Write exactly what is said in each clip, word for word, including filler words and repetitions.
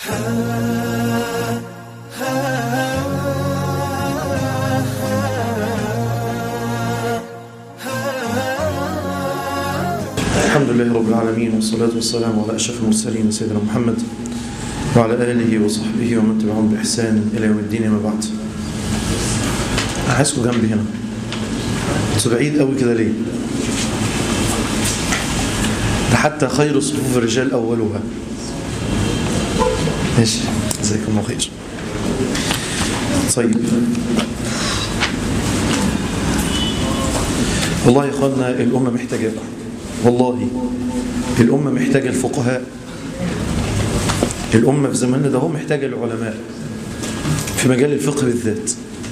الحمد لله رب العالمين، والصلاة والسلام على أشرف المرسلين سيدنا محمد وعلى آله وصحبه ومن تبعهم بإحسان إلى يوم الدين. ما بعد، أحسكوا جنبي هنا، انتوا بعيد قوي كده ليه؟ ده حتى خير صفوف الرجال أولها. ماشي، جزاكم الله خير. طيب، والله يا اخوانا الأمة محتاجاكم، والله الأمة محتاجة الفقهاء، الأمة في زماننا ده هو محتاجة العلماء في مجال الفقه بالذات.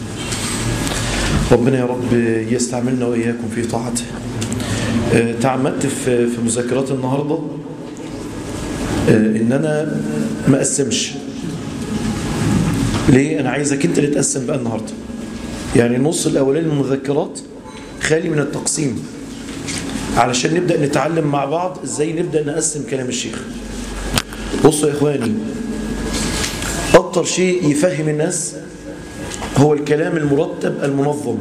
ربنا يا رب يستعملنا وإياكم في طاعته. تعمدت في في مذاكرات النهاردة إن أنا ما أقسمش. ليه؟ أنا عايزك أنت اللي تقسم بقى النهاردة. يعني النص الأولاني من المذكرات خالي من التقسيم، علشان نبدأ نتعلم مع بعض إزاي نبدأ نقسم كلام الشيخ. بصوا يا إخواني، أكتر شيء يفهم الناس هو الكلام المرتب المنظم.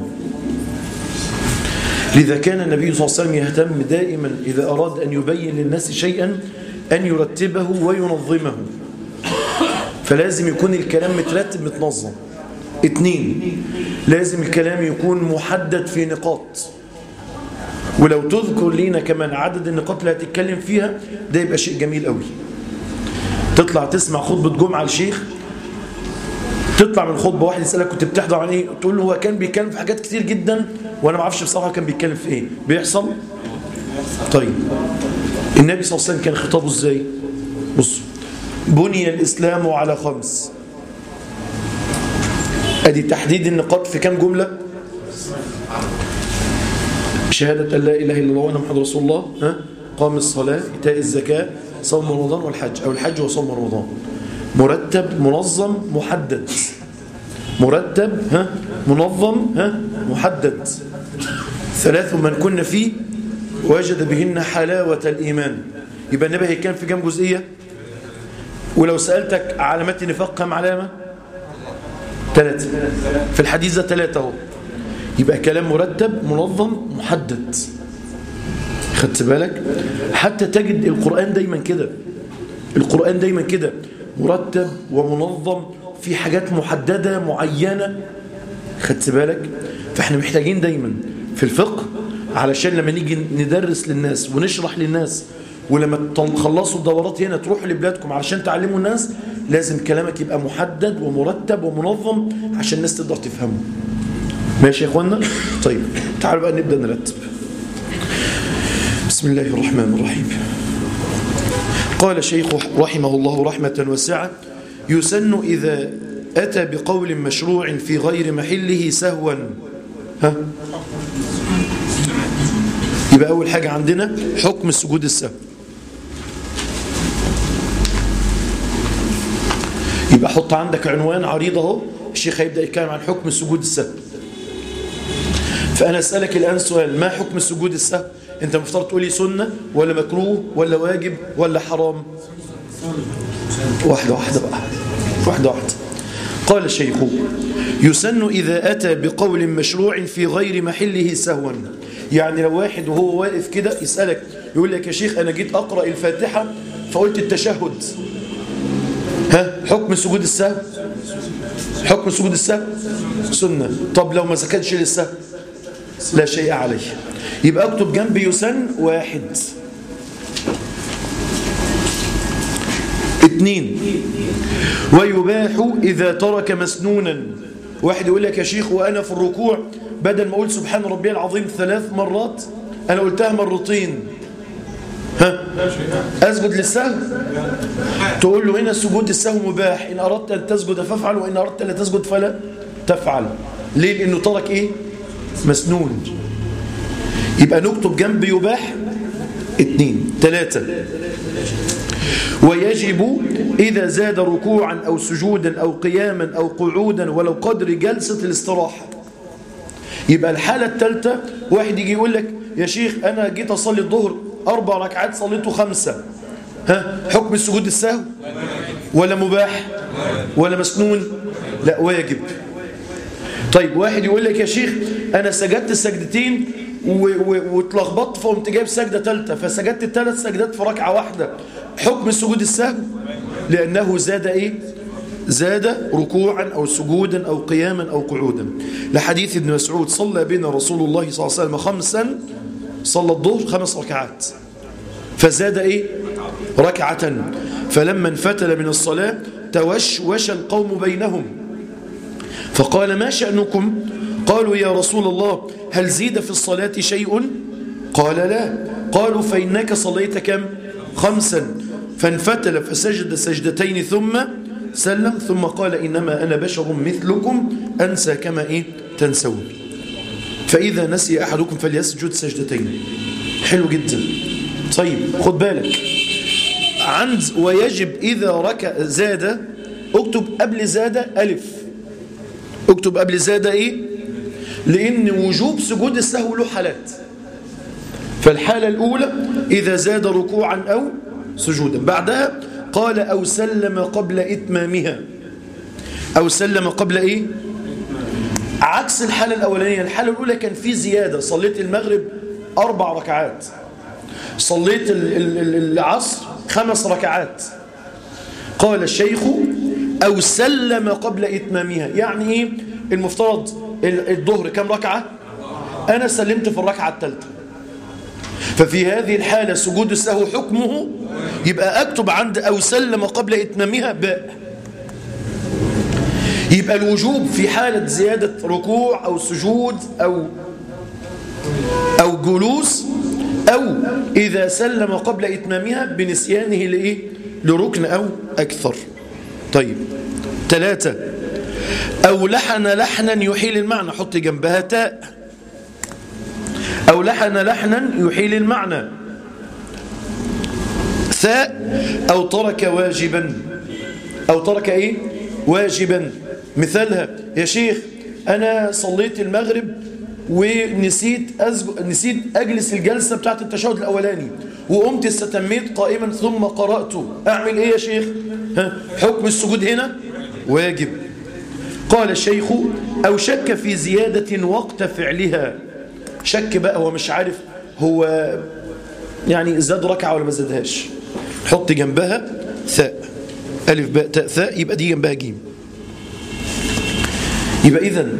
لذا كان النبي صلى الله عليه وسلم يهتم دائما إذا أراد أن يبين للناس شيئا أن يرتبه وينظمه. فلازم يكون الكلام مترتب متنظم. اتنين، لازم الكلام يكون محدد في نقاط، ولو تذكر لينا كمان عدد النقاط اللي هتتكلم فيها ده يبقى شيء جميل قوي. تطلع تسمع خطبة جمعة الشيخ، تطلع من خطبة واحد يسألك كنت بتحضر عن ايه، تقول له هو كان بيتكلم في حاجات كتير جدا وانا ما اعرفش بصراحة كان بيتكلم في ايه. بيحصل؟ طيب، النبي صلى الله عليه وسلم كان خطابه ازاي؟ بصوا، بني الإسلام على خمس. ادي تحديد النقاط في كام جملة؟ شهادة أن لا إله إلا الله وأن محمد رسول الله، ها؟ قام الصلاة، إيتاء الزكاة، صوم رمضان والحج، أو الحج وصوم رمضان. مرتب، منظم، محدد. مرتب، ها؟ منظم، ها؟ محدد. ثلاث من كن فيه وجد بهن حلاوة الإيمان. يبقى النبي هيكون في كام جزئية؟ ولو سألتك علامات النفاق كم علامة؟ ثلاثة. في الحديث ده ثلاثة اهو. يبقى كلام مرتب منظم محدد. خدت بالك؟ حتى تجد القرآن دايما كده، القرآن دايما كده مرتب ومنظم في حاجات محددة معينة. خدت بالك؟ فاحنا محتاجين دايما في الفقه، علشان لما نيجي ندرس للناس ونشرح للناس، ولما تخلصوا الدورات هنا تروحوا لبلادكم علشان تعلموا الناس، لازم كلامك يبقى محدد ومرتب ومنظم عشان الناس تقدر تفهمه. ماشي يا اخوانا؟ طيب، تعالوا بقى نبدأ نرتب. بسم الله الرحمن الرحيم. قال شيخ رحمه الله رحمة واسعة: يسن إذا أتى بقول مشروع في غير محله سهوا. ها؟ يبقى أول حاجة عندنا حكم السجود السهو. يبقى حط عندك عنوان عريض اهو، الشيخ هيبدأ يتكلم عن حكم السجود السهو. فأنا أسألك الآن سؤال: ما حكم السجود السهو؟ أنت مفترض تقولي سنة ولا مكروه ولا واجب ولا حرام؟ واحدة واحدة بقى، واحدة واحدة. قال الشيخ: يسن إذا أتى بقول مشروع في غير محله سهوا. يعني لو واحد وهو واقف كده يسألك، يقول لك يا شيخ أنا جيت أقرأ الفاتحة فقلت التشهد، ها؟ حكم سجود السهو؟ حكم سجود السهو سنة. طب لو ما سكتش للسهو لا شيء عليه. يبقى اكتب جنب يسن واحد. اثنين، ويباح إذا ترك مسنونا. واحد يقول لك يا شيخ وأنا في الركوع بدل ما أقول سبحان ربي العظيم ثلاث مرات أنا قلتها مرتين، ها؟ أسجد للسهو؟ تقول له هنا سجود السهو مباح، إن أردت أن تسجد فافعل، وإن أردت أن تسجد فلا تفعل. ليه؟ لأنه ترك إيه؟ مسنون. يبقى نكتب جنب يباح اثنين. ثلاثة، ويجب إذا زاد ركوعا أو سجودا أو قياما أو قعودا ولو قدر جلسة الاستراحة. يبقى الحالة الثالثة واحد يجي يقول لك يا شيخ أنا جيت أصلي الظهر أربع ركعات صليته خمسة، ها؟ حكم السجود السهو؟ ولا مباح ولا مسنون؟ لا واجب. طيب واحد يقول لك يا شيخ أنا سجدت السجدتين واتلخبطت فقمت جايب سجدة ثالثة فسجدت الثلاث سجدات في ركعة واحدة، حكم سجود السهو؟ لأنه زاد إيه؟ زاد ركوعا أو سجودا أو قياما أو قعودا، لحديث ابن مسعود صلى بنا رسول الله صلى الله عليه وسلم خمسا، صلى الظهر خمس ركعات فزاد إيه؟ ركعة، فلما انفتل من الصلاة توشوش القوم بينهم فقال ما شأنكم؟ قالوا يا رسول الله هل زيد في الصلاة شيء؟ قال لا. قالوا فإنك صليت كم؟ خمسا. فانفتل فسجد سجدتين ثم سلم ثم قال إنما أنا بشر مثلكم أنسى كما إيه تنسون، فإذا نسي أحدكم فليسجد سجدتين. حلو جدا. طيب خد بالك عند ويجب إذا ركع زاد، اكتب قبل زاد ألف، اكتب قبل زاد إيه؟ لأن وجوب سجود السهو له حالات. فالحالة الأولى إذا زاد ركوعا أو سجودا، بعدها قال أو سلم قبل إتمامها، أو سلم قبل إيه؟ عكس الحالة الأولانية. الحالة الأولى كان في زيادة، صليت المغرب أربع ركعات، صليت العصر خمس ركعات، قال الشيخ أو سلم قبل إتمامها. يعني إيه؟ المفترض الظهر كم ركعة؟ أنا سلمت في الركعة الثالثة، ففي هذه الحالة سجود السهو حكمه يبقى أكتب عند أو سلم قبل إتمامها باء. يبقى الوجوب في حالة زيادة ركوع أو سجود أو أو جلوس، أو إذا سلم قبل إتمامها بنسيانه لإيه؟ لركن أو أكثر. طيب ثلاثة، أو لحن لحنا يحيل المعنى، حط جنبها تاء. أو لحن لحنا يحيل المعنى. ثاء، أو ترك واجبا، أو ترك إيه؟ واجبا. مثالها يا شيخ أنا صليت المغرب ونسيت أزج... نسيت أجلس الجلسة بتاعت التشهد الأولاني وقمت استتميت قائما ثم قرأت، أعمل إيه يا شيخ؟ ها؟ حكم السجود هنا واجب. قال الشيخ أو شك في زيادة وقت فعلها، شك بقى هو مش عارف هو يعني زاد ركعة ولا ما زادهاش، حط جنبها ثاء، ألف باء تاء ثاء، يبقى دي جنبها جيم. يبقى إذن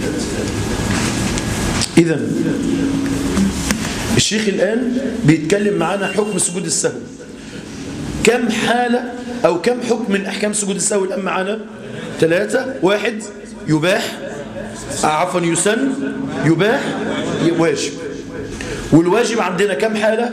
إذن الشيخ الآن بيتكلم معانا حكم سجود السهو. كم حالة أو كم حكم من أحكام سجود السهو الآن معانا؟ ثلاثة. واحد يباح، عفوا يسن، يباح، واجب. والواجب عندنا كم حالة؟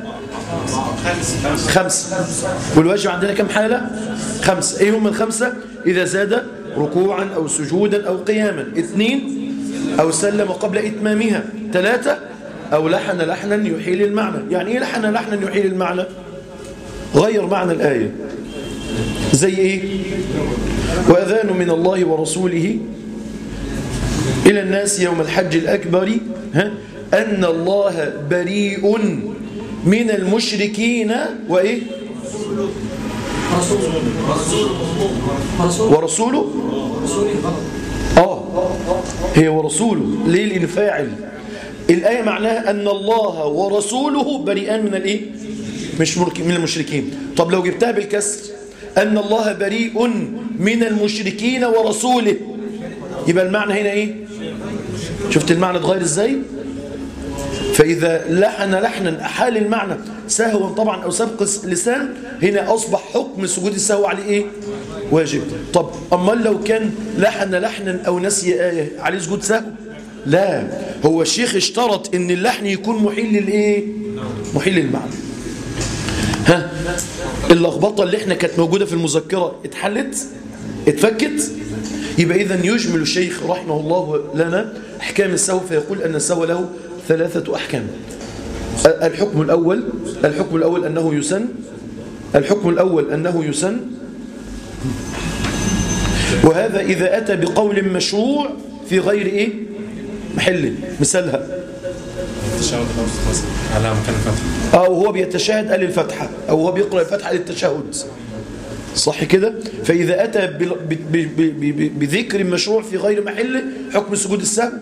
خمسة. والواجب عندنا كم حالة؟ خمسة. ايه هم الخمسة؟ إذا زاد ركوعا أو سجودا أو قياما. اثنين، أو سلم قبل إتمامها. ثلاثة، أو لحن لحنا يحيل المعنى. يعني ايه لحن لحنا يحيل المعنى؟ غير معنى الآية. زي ايه؟ وأذان من الله ورسوله إلى الناس يوم الحج الأكبر ها أن الله بريء من المشركين وإيه؟ ورسوله. آه هي ورسوله. ليه؟ لأن فاعل الآية معناها أن الله ورسوله بريئان من الإيه؟ مش من المشركين. طب لو جبتها بالكسر أن الله بريء من المشركين ورسوله، يبقى المعنى هنا إيه؟ شفت المعنى اتغير إزاي؟ فإذا لحن لحنا أحال المعنى سهوا طبعا أو سبق لسان، هنا أصبح حكم سجود السهو عليه إيه؟ واجب. طب أما لو كان لحن لحنا أو نسي آية عليه سجود سهو؟ لا، هو الشيخ اشترط إن اللحن يكون محيل للإيه؟ محيل للمعنى. ها اللخبطة اللي احنا كانت موجودة في المذكرة اتحلت؟ اتفكت؟ يبقى إذن يجمل الشيخ رحمه الله لنا أحكام السهو، فيقول أن السهو له ثلاثة أحكام. الحكم الأول الحكم الأول أنه يسن الحكم الأول أنه يسن وهذا إذا أتى بقول مشروع في غير إيه؟ محله. مثالها التشهد على مكان الفتحة، أو هو بيتشهد قال الفتحة، أو هو بيقرأ الفتحة للتشهد. صح كده؟ فإذا أتى بذكر مشروع في غير محله حكم سجود السهو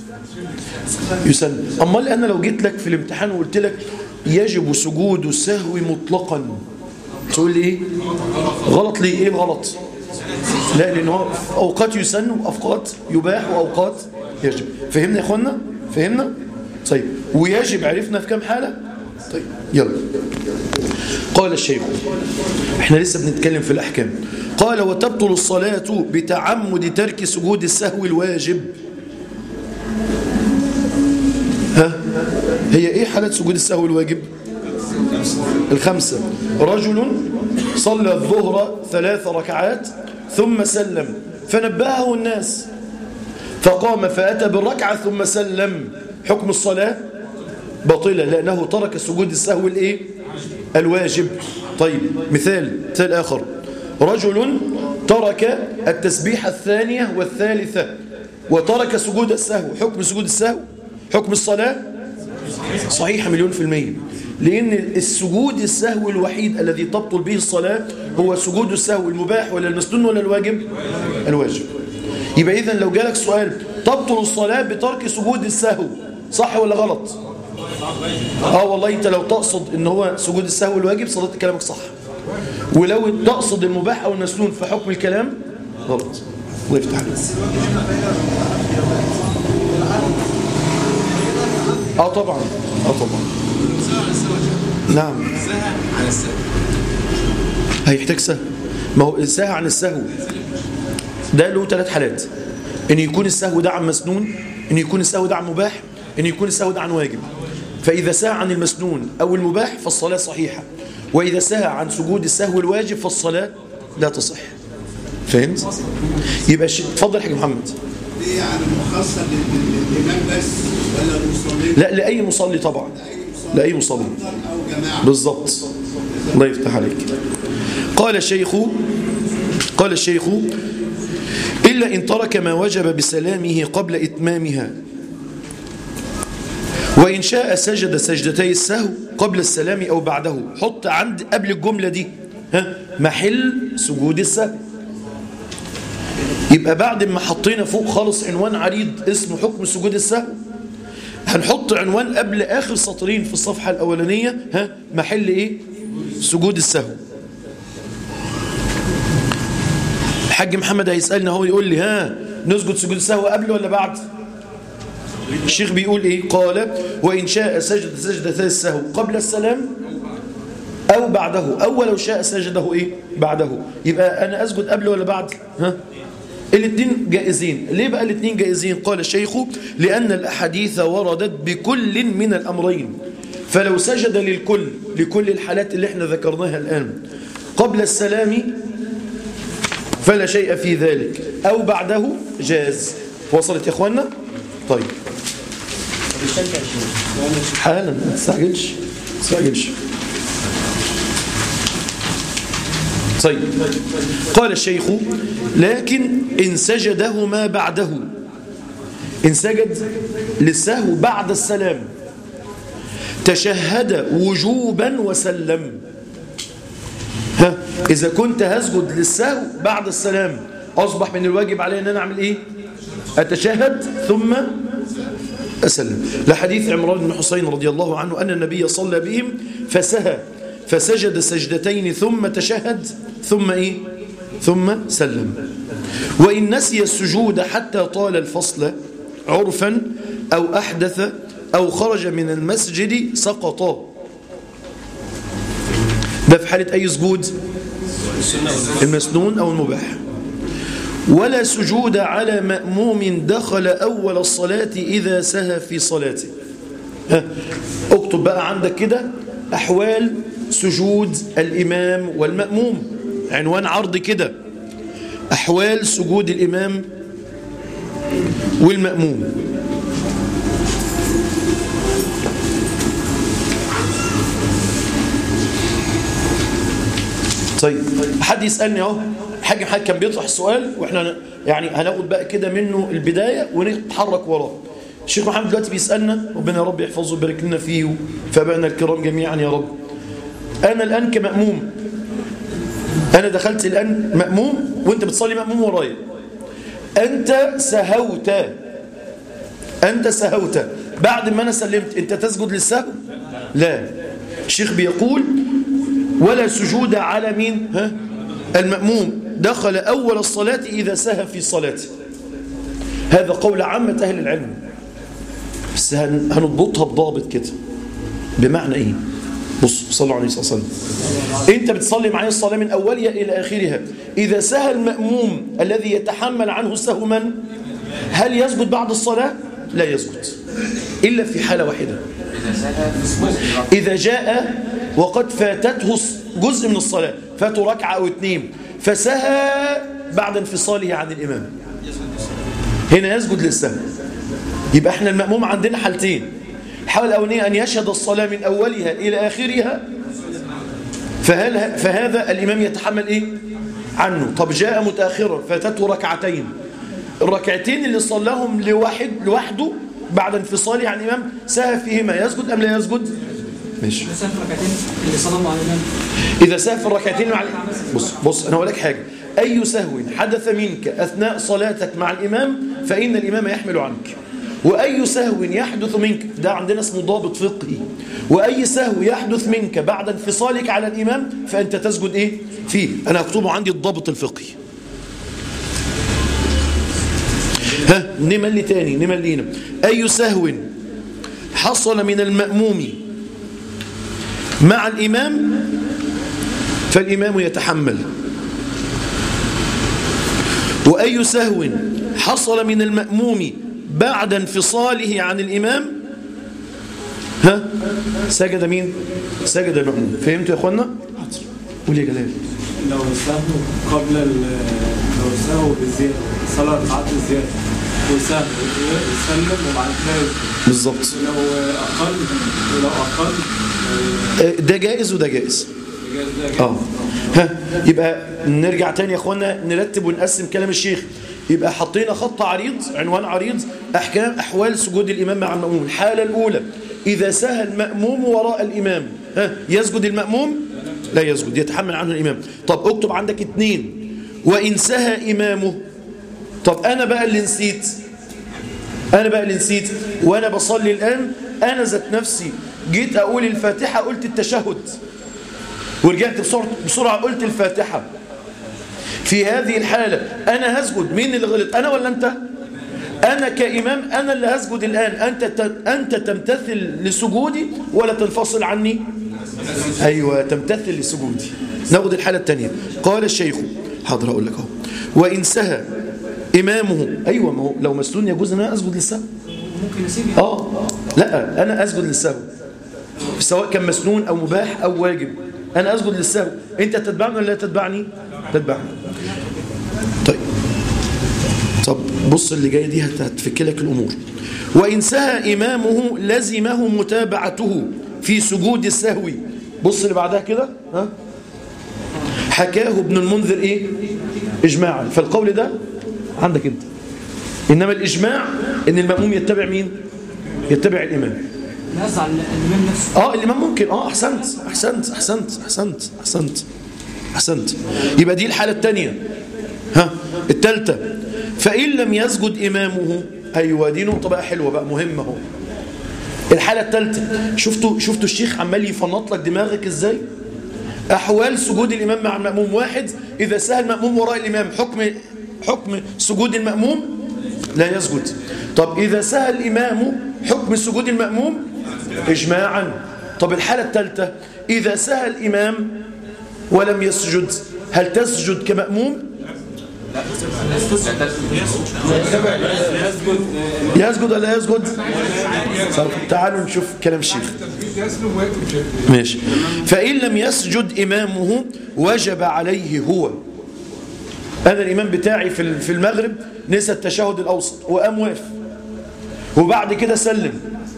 يسن. أمال أنا لو جيت لك في الامتحان وقلت لك يجب سجود السهو مطلقا تقول لي إيه؟ غلط. ليه؟ إيه الغلط؟ لا، لأنه أوقات يسن وأوقات يباح وأوقات يجب. فهمنا يا أخوانا؟ فهمنا؟ طيب، ويجب عرفنا في كم حالة؟ طيب يلا. قال الشيخ، احنا لسه بنتكلم في الأحكام. قال وتبطل الصلاة بتعمد ترك سجود السهو الواجب. ها؟ هي ايه حالة سجود السهو الواجب؟ الخمسة. رجل صلى الظهر ثلاث ركعات ثم سلم فنبهه الناس فقام فأتى بالركعة ثم سلم، حكم الصلاة باطلة لأنه ترك سجود السهو الايه؟ الواجب. طيب مثال مثال آخر، رجل ترك التسبيحة الثانية والثالثة وترك سجود السهو، حكم سجود السهو حكم الصلاة صحيحة مليون في المية، لأن السجود السهو الوحيد الذي تبطل به الصلاة هو سجود السهو المباح ولا المسنون ولا الواجب؟ الواجب. يبقى إذن لو جالك سؤال تبطل الصلاة بترك سجود السهو، صح ولا غلط؟ اه والله انت لو تقصد ان هو سجود السهو الواجب صدقت كلامك صح، ولو تقصد المباح او المسنون في حكم الكلام غلط. الله يفتح عليك. اه طبعا اه طبعا نعم. هيحتاج سهو. ما هو السهو عن السهو ده له ثلاث حالات، ان يكون السهو ده عن مسنون، ان يكون السهو ده عن مباح، ان يكون السهو ده عن واجب. فإذا سهى عن المسنون أو المباح فالصلاة صحيحة، وإذا سهى عن سجود السهو الواجب فالصلاة لا تصح. فهمت؟ يبقى ش... تفضل حاج محمد. ليه يعني مخصص للإمام بس ولا المصلين؟ لا، لأي مصلي طبعا، لأي مصلي بالضبط. الله يفتح عليك. قال الشيخ قال الشيخ إلا إن ترك ما وجب بسلامه قبل إتمامها، وإن شاء سجد سجدتي السهو قبل السلام أو بعده. حط عند قبل الجملة دي ها محل سجود السهو. يبقى بعد ما حطينا فوق خالص عنوان عريض اسمه حكم سجود السهو، هنحط عنوان قبل آخر سطرين في الصفحة الأولانية ها محل إيه؟ سجود السهو. الحاج محمد هيسألنا هو يقول لي ها نسجد سجود السهو قبل ولا بعد؟ الشيخ بيقول ايه؟ قال وإن شاء سجد سجدة السهو قبل السلام أو بعده، أو لو شاء سجده ايه؟ بعده. يبقى أنا أسجد قبل ولا بعد؟ ها؟ الاثنين جائزين. ليه بقى الاثنين جائزين؟ قال الشيخ لأن الأحاديث وردت بكل من الأمرين، فلو سجد للكل لكل الحالات اللي احنا ذكرناها الآن قبل السلام فلا شيء في ذلك، أو بعده جاز. وصلت يا اخوانا؟ طيب حالا ما تستعجلش ما تستعجلش. طيب قال الشيخ لكن إن سجدهما بعده، إن سجد للسهو بعد السلام تشهد وجوبا وسلم. ها إذا كنت هسجد للسهو بعد السلام أصبح من الواجب علي أن أنا أعمل إيه؟ أتشهد ثم أسلم، لحديث عمران بن حسين رضي الله عنه أن النبي صلى بهم فسهى فسجد سجدتين ثم تشهد ثم إيه؟ ثم سلم. وإن نسي السجود حتى طال الفصل عرفا أو أحدث أو خرج من المسجد سقط. ده في حالة أي سجود؟ المسنون أو المباح. ولا سجود على مأموم دخل أول الصلاة إذا سهى في صلاته. ها. اكتب بقى عندك كده أحوال سجود الإمام والمأموم، عنوان عرض كده أحوال سجود الإمام والمأموم. طيب حد يسألني اهو، الحاج محمد كان بيطرح السؤال واحنا يعني هناخد بقى كده منه البداية ونتحرك وراه. الشيخ محمد دلوقتي بيسألنا، ربنا يا رب يحفظه ويبارك لنا فيه وفابعنا الكرام جميعا يا رب. أنا الآن كمأموم أنا دخلت الآن مأموم وأنت بتصلي مأموم ورايا، أنت سهوت أنت سهوت بعد ما أنا سلمت، أنت تسجد للسهو؟ لا. الشيخ بيقول ولا سجود على مين؟ ها؟ المأموم دخل أول الصلاة إذا سهى في صلاته. هذا قول عامة أهل العلم، بس هنضبطها بضابط كده. بمعنى إيه؟ بص صلوا عليه الصلاة والسلام. أنت بتصلي معي الصلاة من أولها إلى آخرها، إذا سهى المأموم الذي يتحمل عنه السهو من؟ هل يسجد بعد الصلاة؟ لا يسجد، إلا في حالة واحدة، إذا جاء وقد فاتته جزء من الصلاة، فاته ركعة أو اثنين فسهى بعد انفصاله عن الإمام، هنا يسجد للسهو. يبقى احنا المأموم عندنا حالتين، الحالة الأولانية أن يشهد الصلاة من أولها إلى آخرها، فهل فهذا الإمام يتحمل إيه؟ عنه. طب جاء متأخرا فاتته ركعتين، الركعتين اللي صلاهم لواحد لوحده بعد انفصاله عن الإمام سهى فيهما، يسجد أم لا يسجد؟ ماشي. إذا سهى في الركعتين اللي صلاهم مع الإمام، إذا سهى في الركعتين مع الإمام، بص بص أنا هقول لك حاجة، أي سهو حدث منك أثناء صلاتك مع الإمام فإن الإمام يحمل عنك، وأي سهو يحدث منك، ده عندنا اسمه ضابط فقهي، وأي سهو يحدث منك بعد انفصالك على الإمام فأنت تسجد إيه؟ فيه. أنا أكتبه عندي الضابط الفقهي. ها نمل تاني نمل لينا. أي سهو حصل من المأموم مع الإمام فالإمام يتحمل، وأي سهو حصل من المأموم بعد انفصاله عن الإمام ها سجد مين؟ سجد المأموم. فهمتوا يا أخوانا؟ قول يا جلال. لو سهو قبل لو سهو بالزيادة صلاة ركعات الزيادة وسهو يسلم وبعد كده بالظبط. لو أقل ولو أقل ده جائز وده جائز. اه ها يبقى نرجع تاني يا اخوانا نرتب ونقسم كلام الشيخ. يبقى حطينا خط عريض، عنوان عريض، احكام احوال سجود الامام مع المأموم. الحاله الاولى اذا سهى المأموم وراء الامام ها يسجد المأموم؟ لا يسجد، يتحمل عنه الامام. طب اكتب عندك اثنين، وان سهى امامه. طب انا بقى اللي نسيت انا بقى اللي نسيت وانا بصلي الان، انا ذات نفسي جيت اقول الفاتحه قلت التشهد ورجعت بسرعه بسرعه قلت الفاتحه، في هذه الحاله انا هسجد. مين اللي غلط، انا ولا انت؟ انا كامام انا اللي هسجد الان. انت انت تمتثل لسجودي ولا تنفصل عني؟ ايوه تمتثل لسجودي. ناخد الحاله الثانيه. قال الشيخ، حاضر اقول لك اهو، وان سهى امامه. ايوه ما هو لو مسنون يجوز ان انا اسجد للسهو. ممكن نسيب اه لا انا اسجد للسهو سواء كان مسنون او مباح او واجب، انا اسجد للسهو. انت تتبعني ولا لا تتبعني؟ تتبعني. طيب طب بص اللي جاي دي هتفك لك الامور. وان سهى امامه لزمه متابعته في سجود السهو. بص اللي بعدها كده ها حكاه ابن المنذر ايه اجماعا، فالقول ده عندك انت. انما الاجماع ان المأموم يتبع مين؟ يتبع الامام. نزع الإمام نفسه. اه الامام ممكن. اه احسنت احسنت احسنت احسنت احسنت احسنت. يبقى دي الحاله الثانيه. ها الثالثه فان لم يسجد امامه. ايوه دي نقطه بقى حلوه بقى مهمه اهو. الحاله الثالثه شفتوا شفتوا الشيخ عمال يفنط لك دماغك ازاي؟ احوال سجود الامام مع المأموم. واحد اذا سهى المأموم وراء الامام حكم حكم سجود المأموم لا يسجد. طب اذا سهى الامام حكم سجود المأموم اجماعا. طب الحاله الثالثه اذا سهى الامام ولم يسجد هل تسجد كمأموم؟ يسجد ولا يسجد؟ تعالوا نشوف كلام الشيخ. ماشي. فإن لم يسجد إمامه وجب عليه هو. أنا الإمام بتاعي في المغرب نسى التشهد الأوسط وقام واقف وبعد كده سلم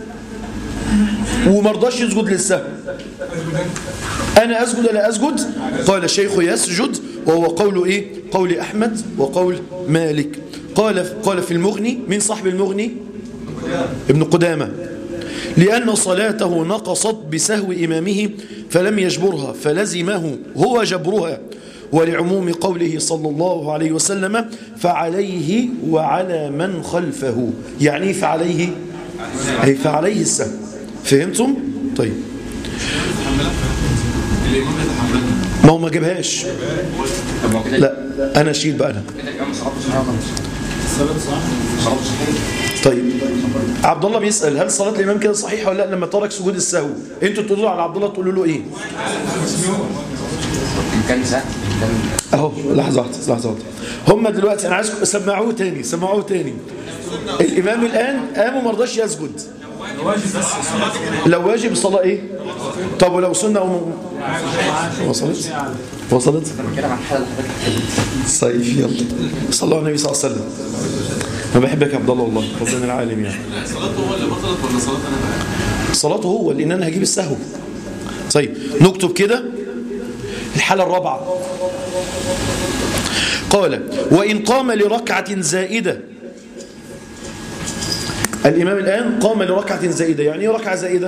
ومرضاش يسجد للسهو، أنا أسجد ولا أسجد؟ قال الشيخ يسجد، وهو قول إيه؟ قول أحمد وقول مالك. قال قال في المغني، من صاحب المغني؟ ابن قدامة، لأن صلاته نقصت بسهو إمامه فلم يجبرها فلزمه هو جبرها، ولعموم قوله صلى الله عليه وسلم فعليه وعلى من خلفه. يعني فعليه أي فعليه السهم. فهمتم؟ طيب ما هو ما جابهاش. لا أنا أشيل بقى أنا. طيب عبد الله بيسأل هل صلاة الإمام كده صحيحة ولا لا لما ترك سجود السهو؟ انتوا تقولوا على عبد الله تقولوا له ايه؟ اهو لحظة واحدة لحظة واحدة. هم دلوقتي انا عايزكم سمعوه تاني سمعوه تاني. الإمام الآن قام وما رضاش يسجد. لو واجب الصلاة ايه؟ طب ولو سنة أو وصلت؟ وصلت؟ صيف يلا صلى الله عليه وسلم. أنا بحبك يا عبد الله والله ربنا العالم. يعني صلاته هو اللي بطلت ولا صلاة أنا بقى؟ صلاته هو لأن أنا هجيب السهو. طيب نكتب كده الحالة الرابعة. قال وإن قام لركعة زائدة. الإمام الآن قام لركعة زائدة. يعني ايه ركعة زائدة؟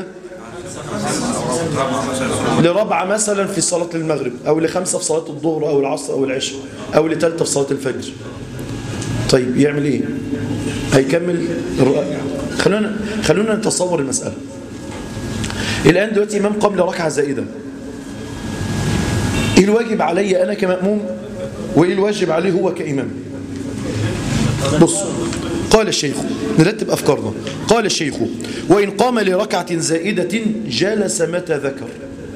لربعة مثلا في صلاة المغرب أو لخمسة في صلاة الظهر أو العصر أو العشاء أو لثالثة في صلاة الفجر. طيب يعمل إيه؟ هيكمل. خلونا خلونا نتصور المسألة. الآن دلوقتي إمام قام لركعة زائدة. إيه الواجب علي أنا كمأموم وإيه الواجب عليه هو كإمام؟ بص قال الشيخ نرتب أفكارنا. قال الشيخ وإن قام لركعة زائدة جلس متى ذكر.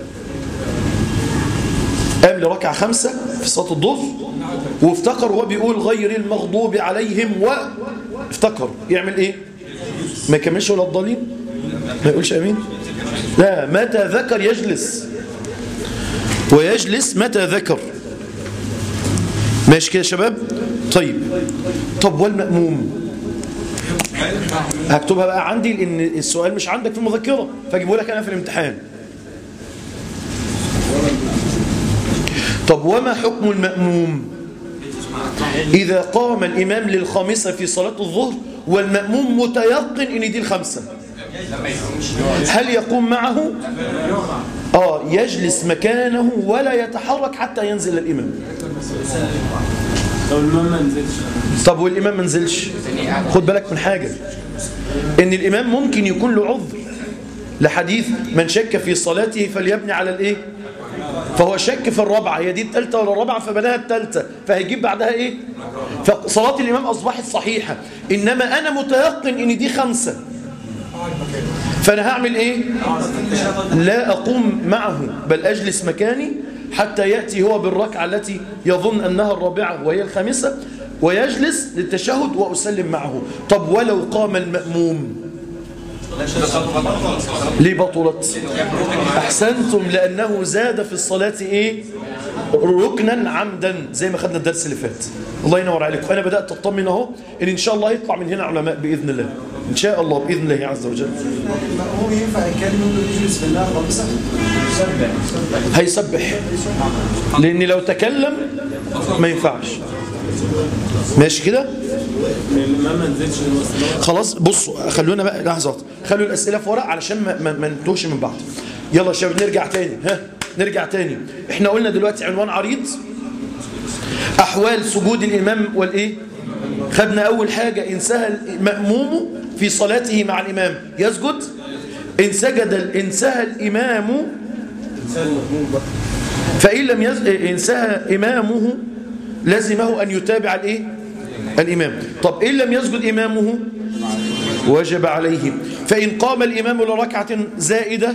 قام لركعة خمسة في صلاة الظهر وافتكر وهو بيقول غير المغضوب عليهم وافتكر يعمل ايه؟ ما يكملش ولا الضالين؟ ما يقولش امين؟ لا متى ذكر يجلس ويجلس متى ذكر. ماشي كده يا شباب؟ طيب طب والمأموم؟ هكتبها بقى عندي لان السؤال مش عندك في المذكرة فاجيبه لك انا في الامتحان. طب وما حكم المأموم إذا قام الإمام للخامسة في صلاة الظهر والمأموم متيقن إن دي الخمسة؟ هل يقوم معه؟ آه يجلس مكانه ولا يتحرك حتى ينزل الإمام. لو الإمام ما نزلش. طب والإمام ما نزلش؟ خد بالك من حاجة إن الإمام ممكن يكون له عذر لحديث من شك في صلاته فليبني على الإيه؟ فهو شك في الرابعة هي دي الثالثة ولا الرابعة فبناها الثالثة فهيجيب بعدها ايه؟ فصلاة الإمام أصبحت صحيحة إنما أنا متيقن إن دي خمسة فأنا هعمل ايه؟ لا أقوم معه بل أجلس مكاني حتى يأتي هو بالركعة التي يظن أنها الرابعة وهي الخامسة ويجلس للتشهد وأسلم معه. طب ولو قام المأموم ليه بطلت؟ أحسنتم لأنه زاد في الصلاة إيه؟ ركنا عمدا زي ما خدنا الدرس اللي فات. الله ينور عليكم. أنا بدأت أطمن أهو إن إن شاء الله يطلع من هنا علماء بإذن الله إن شاء الله بإذن الله عز وجل. المأموم ينفع يكلم يجلس في الله خالصا؟ هيسبح لأن لو تكلم ما ينفعش. ماشي كده؟ خلاص بصوا خلونا بقى لحظات خلوا الأسئلة في ورق علشان ما, ما, ما نتوهش من بعض. يلا يا شباب نرجع تاني. ها نرجع تاني. احنا قلنا دلوقتي عنوان عريض أحوال سجود الإمام والإيه؟ خدنا أول حاجة إن سهى المأموم في صلاته مع الإمام يسجد. إن سجد إن سهى الإمام فإن لم يز... إن سهى إمامه لزمه أن يتابع الإيه؟ الإمام. طب إن لم يسجد إمامه وجب عليه. فإن قام الإمام لركعة زائدة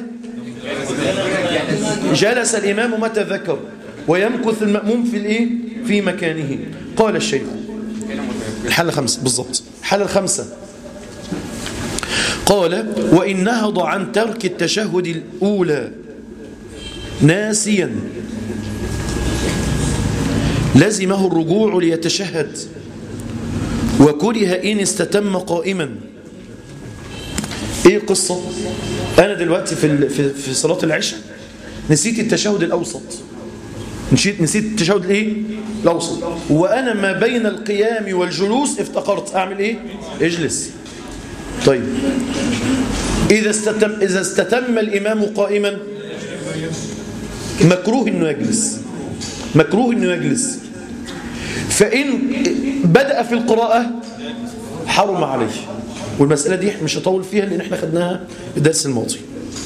جلس الإمام متى ذكر ويمكث المأموم في الإيه؟ في مكانه. قال الشيخ الحالة الخامسة بالضبط. الحالة الخامسة قال وإن نهض عن ترك التشهد الأولى ناسيا لزمه الرجوع ليتشهد وكره إن استتم قائما. إيه القصة؟ أنا دلوقتي في في صلاة العشاء نسيت التشهد الأوسط نسيت نسيت التشهد الإيه؟ الأوسط وأنا ما بين القيام والجلوس افتقرت أعمل إيه؟ اجلس. طيب إذا استتم إذا استتم الإمام قائما مكروه إنه يجلس مكروه انه يجلس. فإن بدأ في القراءة حرم عليه. والمسألة دي مش هطول فيها لأن احنا خدناها الدرس الماضي.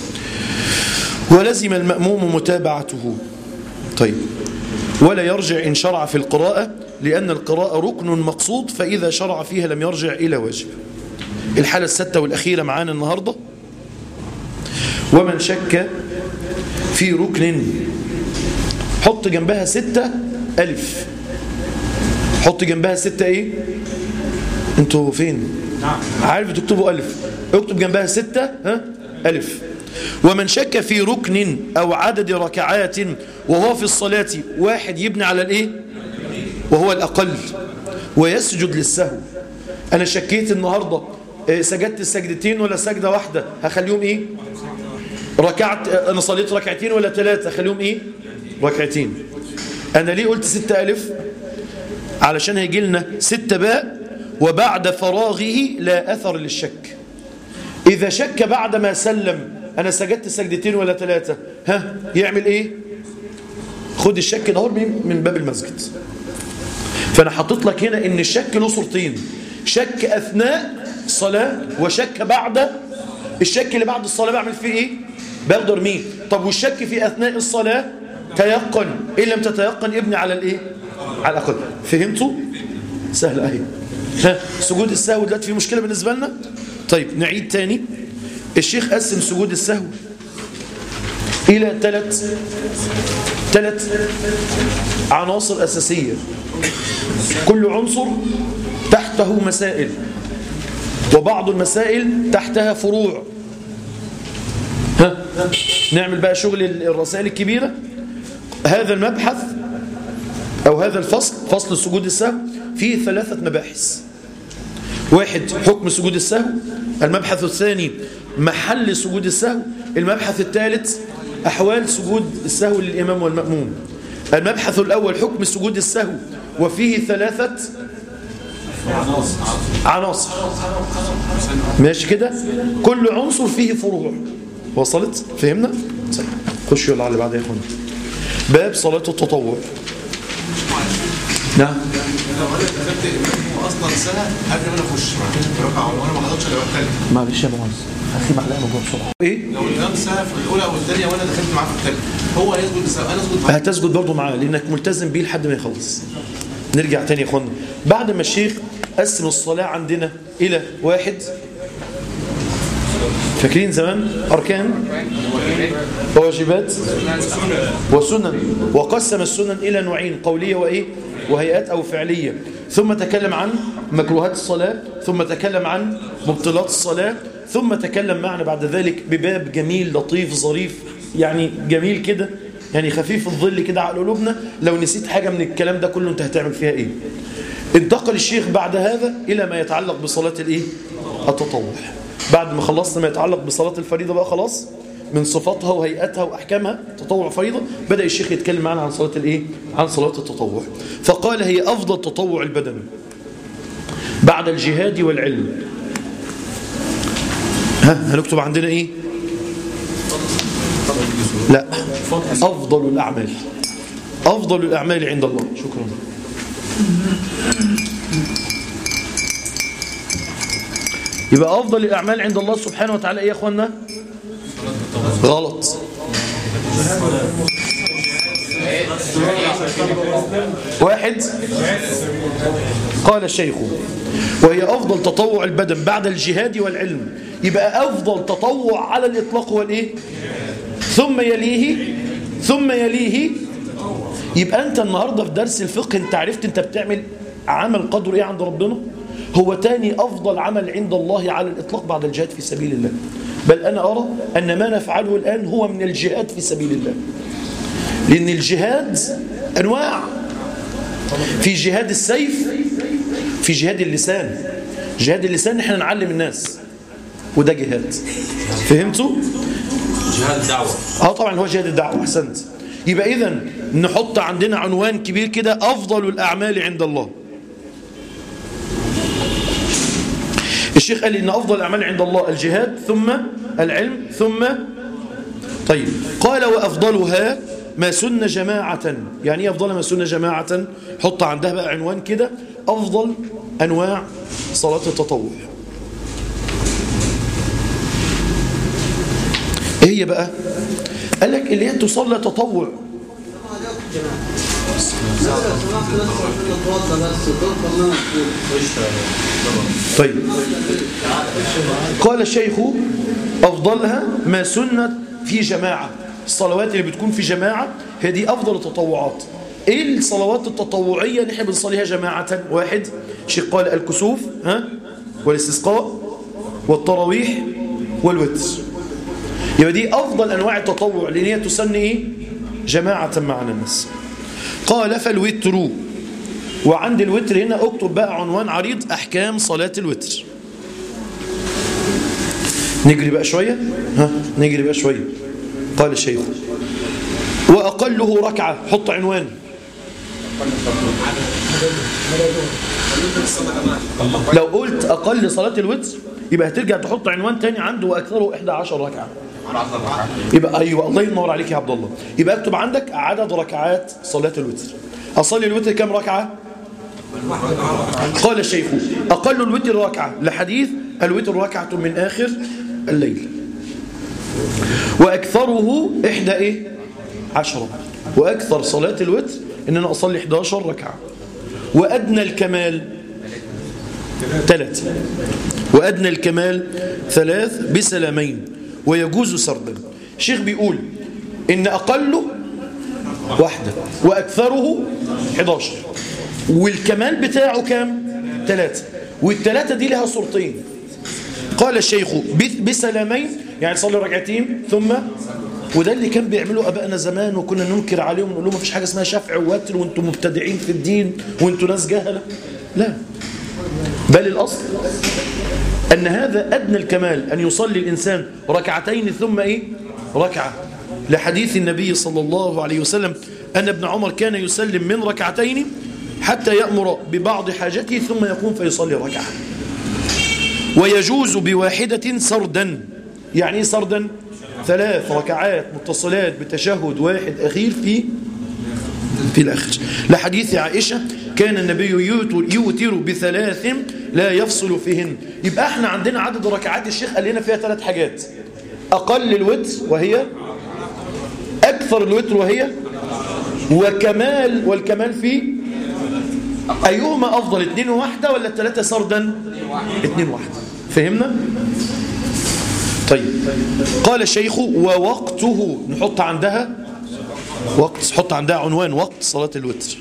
ولزم المأموم متابعته. طيب، ولا يرجع إن شرع في القراءة لأن القراءة ركن مقصود، فإذا شرع فيها لم يرجع إلى واجب. الحالة الستة والأخيرة معانا النهاردة: ومن شك في ركن. حط جنبها ستة ألف. حط جنبها ستة إيه؟ أنتوا فين؟ عارف تكتبوا ألف، اكتب جنبها ستة ها ألف. ومن شك في ركن أو عدد ركعات وهو في الصلاة، واحد يبني على الإيه؟ وهو الأقل، ويسجد للسهو. أنا شكيت النهاردة سجدت السجدتين ولا سجدة واحدة، هخليهم إيه؟ ركعت. أنا صليت ركعتين ولا ثلاثة، هخليهم إيه؟ ركعتين. أنا ليه قلت ستة ألف؟ علشان هيجي لنا ستة باء وبعد فراغه لا أثر للشك. إذا شك بعد ما سلم أنا سجدت سجدتين ولا ثلاثة، ها يعمل إيه؟ خد الشك ده من باب المسجد. فأنا حطيت لك هنا إن الشك له صورتين: شك أثناء الصلاة وشك بعد. الشك اللي بعد الصلاة بعمل فيه إيه؟ باخده ارميه. طب والشك في أثناء الصلاة تيقن. إن لم تتيقن ابني على الإيه؟ على الأقل. فهمتوا؟ سهل أهي. ها سجود السهو دلوقتي في مشكلة بالنسبة لنا؟ طيب نعيد تاني. الشيخ قسم سجود السهو إلى ثلاث ثلاث عناصر أساسية، كل عنصر تحته مسائل، وبعض المسائل تحتها فروع. ها نعمل بقى شغل الرسائل الكبيرة. هذا المبحث أو هذا الفصل، فصل سجود السهو، فيه ثلاثة مباحث. واحد حكم سجود السهو، المبحث الثاني محل سجود السهو، المبحث الثالث أحوال سجود السهو للإمام والمأموم. المبحث الأول حكم سجود السهو وفيه ثلاثة عناصر. ماشي كده؟ كل عنصر فيه فروع. وصلت؟ فهمنا؟ خش يلا على اللي بعدها يا اخوانا. باب صلاة التطوع. نعم. لو انا دخلت اصلا سنه قبل ما انا اخش ركعه وانا ما حضرتش الا الثالثه. معلش يا ابو عز اخي معلقه موضوع بسرعه. ايه؟ لو الامام سنه في الاولى او الثانيه وانا دخلت معاه في الثالثه، هو هيسجد بسبب انا اسجد معاه. هتسجد برضه معاه لانك ملتزم بيه لحد ما يخلص. نرجع تاني يا اخوانا. بعد ما الشيخ قسم الصلاه عندنا الى واحد، فاكرين زمان أركان وواجبات وسنن، وقسم السنن إلى نوعين: قولية وإيه؟ وهيئات أو فعلية. ثم تكلم عن مكروهات الصلاة، ثم تكلم عن مبطلات الصلاة، ثم تكلم معنا بعد ذلك بباب جميل لطيف ظريف، يعني جميل كده، يعني خفيف الظل كده على قلوبنا. لو نسيت حاجة من الكلام ده كله انت هتعمل فيها ايه؟ انتقل الشيخ بعد هذا إلى ما يتعلق بصلاة الايه؟ التطوع. بعد ما خلصنا ما يتعلق بصلاة الفريضة بقى خلاص من صفاتها وهيئتها وأحكامها، تطوع فريضة، بدأ الشيخ يتكلم معنا عن صلاة الايه؟ عن صلاة التطوع. فقال هي أفضل تطوع البدن بعد الجهاد والعلم. ها هنكتب عندنا ايه؟ لا، أفضل الأعمال. أفضل الأعمال عند الله. شكرا. يبقى أفضل الأعمال عند الله سبحانه وتعالى إيه يا أخوانا؟ غلط. واحد قال الشيخ وهي أفضل تطوع البدن بعد الجهاد والعلم. يبقى أفضل تطوع على الإطلاق هو الإيه؟ ثم يليه ثم يليه. يبقى أنت النهاردة في درس الفقه أنت عرفت أنت بتعمل عمل قدر إيه عند ربنا؟ هو تاني أفضل عمل عند الله على الإطلاق بعد الجهاد في سبيل الله. بل أنا أرى أن ما نفعله الآن هو من الجهاد في سبيل الله، لأن الجهاد أنواع. في جهاد السيف، في جهاد اللسان. جهاد اللسان نحن نعلم الناس وده جهاد. فهمتوا؟ جهاد الدعوة. اه طبعا هو جهاد الدعوة. أحسنت. يبقى إذن نحط عندنا عنوان كبير كده: أفضل الأعمال عند الله. الشيخ قال إن أفضل الأعمال عند الله الجهاد ثم العلم ثم طيب. قال وأفضلها ما سن جماعة. يعني ايه أفضل ما سن جماعة؟ حط عندها بقى عنوان كده، أفضل أنواع صلاة التطوع. ايه هي بقى؟ قال لك اللي هي تصلى تطوع. طيب قال الشيخ أفضلها ما سنت في جماعة. الصلوات اللي بتكون في جماعة هي دي أفضل التطوعات. إيه الصلوات التطوعية اللي احنا بنصليها جماعة؟ واحد شيخ قال الكسوف ها والاستسقاء والتراويح والوتر. يبقى دي أفضل أنواع التطوع لأن هي تسن إيه؟ جماعة مع الناس. قال فالوتر. وعند الوتر هنا اكتب بقى عنوان عريض، أحكام صلاة الوتر. نجري بقى شوية ها نجري بقى شوية. قال الشيخ وأقله ركعة. حط عنوان. لو قلت أقل صلاة الوتر يبقى هترجع تحط عنوان تاني عنده وأكثره إحدى عشر ركعة. يبقى أيوة الله ينور عليك يا عبد الله. يبقى اكتب عندك عدد ركعات صلاة الوتر. أصلي الوتر كم ركعة؟ قال الشيخ أقل الوتر ركعة لحديث الوتر ركعة من آخر الليل. وأكثره إحدى إيه؟ عشرة. وأكثر صلاة الوتر إن أنا أصلي إحدى عشر ركعة. وأدنى الكمال ثلاث. وأدنى الكمال ثلاث بسلامين ويجوز سردا. الشيخ بيقول إن أقله واحدة وأكثره إحدى عشر والكمال بتاعه كام؟ ثلاثة. والثلاثة دي لها صورتين. قال الشيخ بسلامين يعني صلي ركعتين ثم، وده اللي كان بيعملوا أبائنا زمان وكنا ننكر عليهم ونقول لهم مفيش حاجة اسمها شفع ووتر وانتم مبتدعين في الدين وانتم ناس جهلة. لا، بل الأصل أن هذا أدنى الكمال أن يصلي الإنسان ركعتين ثم إيه؟ ركعة، لحديث النبي صلى الله عليه وسلم أن ابن عمر كان يسلم من ركعتين حتى يأمر ببعض حاجته ثم يقوم فيصلي ركعة. ويجوز بواحدة سردا. يعني سردا ثلاث ركعات متصلات بتشهد واحد أخير في في الآخر، لحديث عائشة كان النبي يوتر بثلاث لا يفصل فيهن. يبقى احنا عندنا عدد ركعات الشيخ قال لنا فيها ثلاث حاجات: أقل الوتر وهي، أكثر الوتر وهي، وكمال، والكمال في أيهما أفضل، اثنين واحدة ولا ثلاثة سردا؟ اثنين واحدة. فهمنا؟ طيب قال الشيخ ووقته، نحط عندها وقت، حط عندها عنوان وقت صلاة الوتر.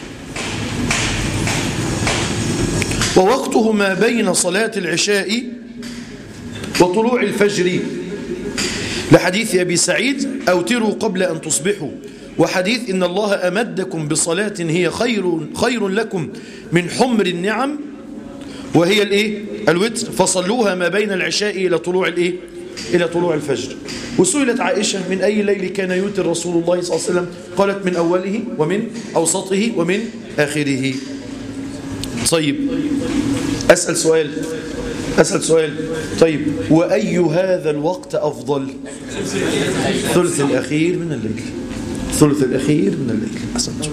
ووقته ما بين صلاة العشاء وطلوع الفجر، لحديث أبي سعيد أوتروا قبل أن تصبحوا، وحديث إن الله أمدكم بصلاة هي خير خير لكم من حمر النعم وهي الإيه؟ الوتر، فصلوها ما بين العشاء إلى طلوع الإيه؟ إلى طلوع الفجر. وسئلت عائشة من أي الليل كان يوتر رسول الله صلى الله عليه وسلم؟ قالت من أوله ومن أوسطه ومن آخره. طيب أسأل سؤال أسأل سؤال طيب وأي هذا الوقت أفضل؟ ثلث الأخير من الليل. ثلث الأخير من الليل. أحسنت.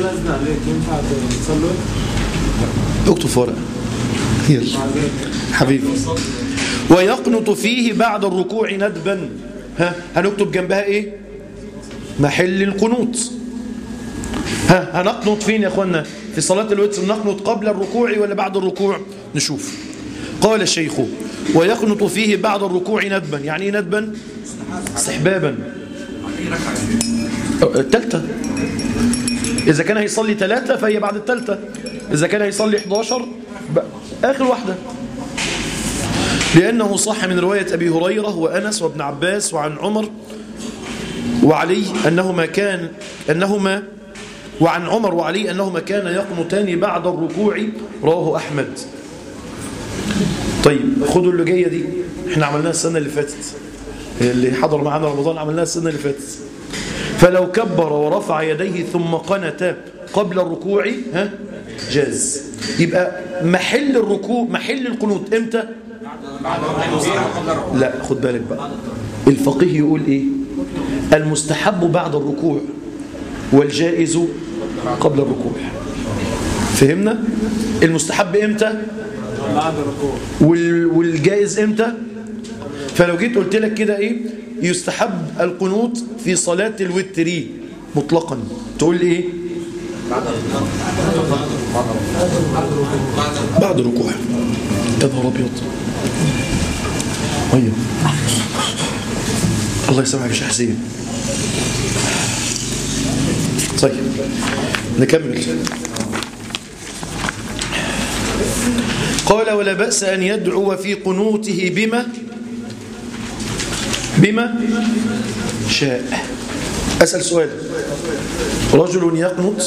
اكتب في ورقة يلا حبيبي. ويقنط فيه بعد الركوع ندبا. ها هنكتب جنبها ايه؟ محل القنوط. ها هنقنط فين يا اخوانا في صلاة الوتر؟ نقنط قبل الركوع ولا بعد الركوع؟ نشوف. قال الشيخ ويقنط فيه بعد الركوع ندبا. يعني ايه ندبا؟ استحبابا. التالتة، إذا كان هيصلي ثلاثة فهي بعد الثالثة، إذا كان هيصلي إحدى عشر آخر واحدة، لأنه صح من رواية أبي هريرة وأنس وابن عباس وعن عمر وعلي أنهما كان أنهما وعن عمر وعلي أنهما كان يقنطان بعد الركوع، رواه أحمد. طيب خدوا اللي جاية دي، احنا عملناها السنة اللي فاتت، اللي حضر معنا رمضان عملناها السنة اللي فاتت. فلو كبر ورفع يديه ثم قنت قبل الركوع ها جاز. يبقى محل الركوع محل القنوت امتى؟ لا خد بالك بقى، الفقيه يقول ايه؟ المستحب بعد الركوع والجائز قبل الركوع. فهمنا؟ المستحب امتى؟ بعد الركوع. وال... والجائز امتى؟ فلو جيت قلت لك كده ايه يستحب القنوت في صلاة الوتر مطلقا، تقول لي ايه؟ بعد الركوع. يا نهار ابيض. ايوه الله يسامحك يا شيخ حسين. طيب نكمل. قال ولا بأس أن يدعو في قنوته بما بما شاء. أسأل سؤال. رجل يقنط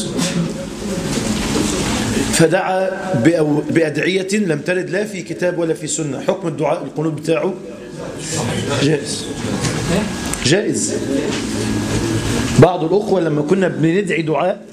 فدعا بأدعية لم ترد لا في كتاب ولا في سنة، حكم الدعاء القنوت بتاعه جائز جائز. بعض الأخوة لما كنا بندعي دعاء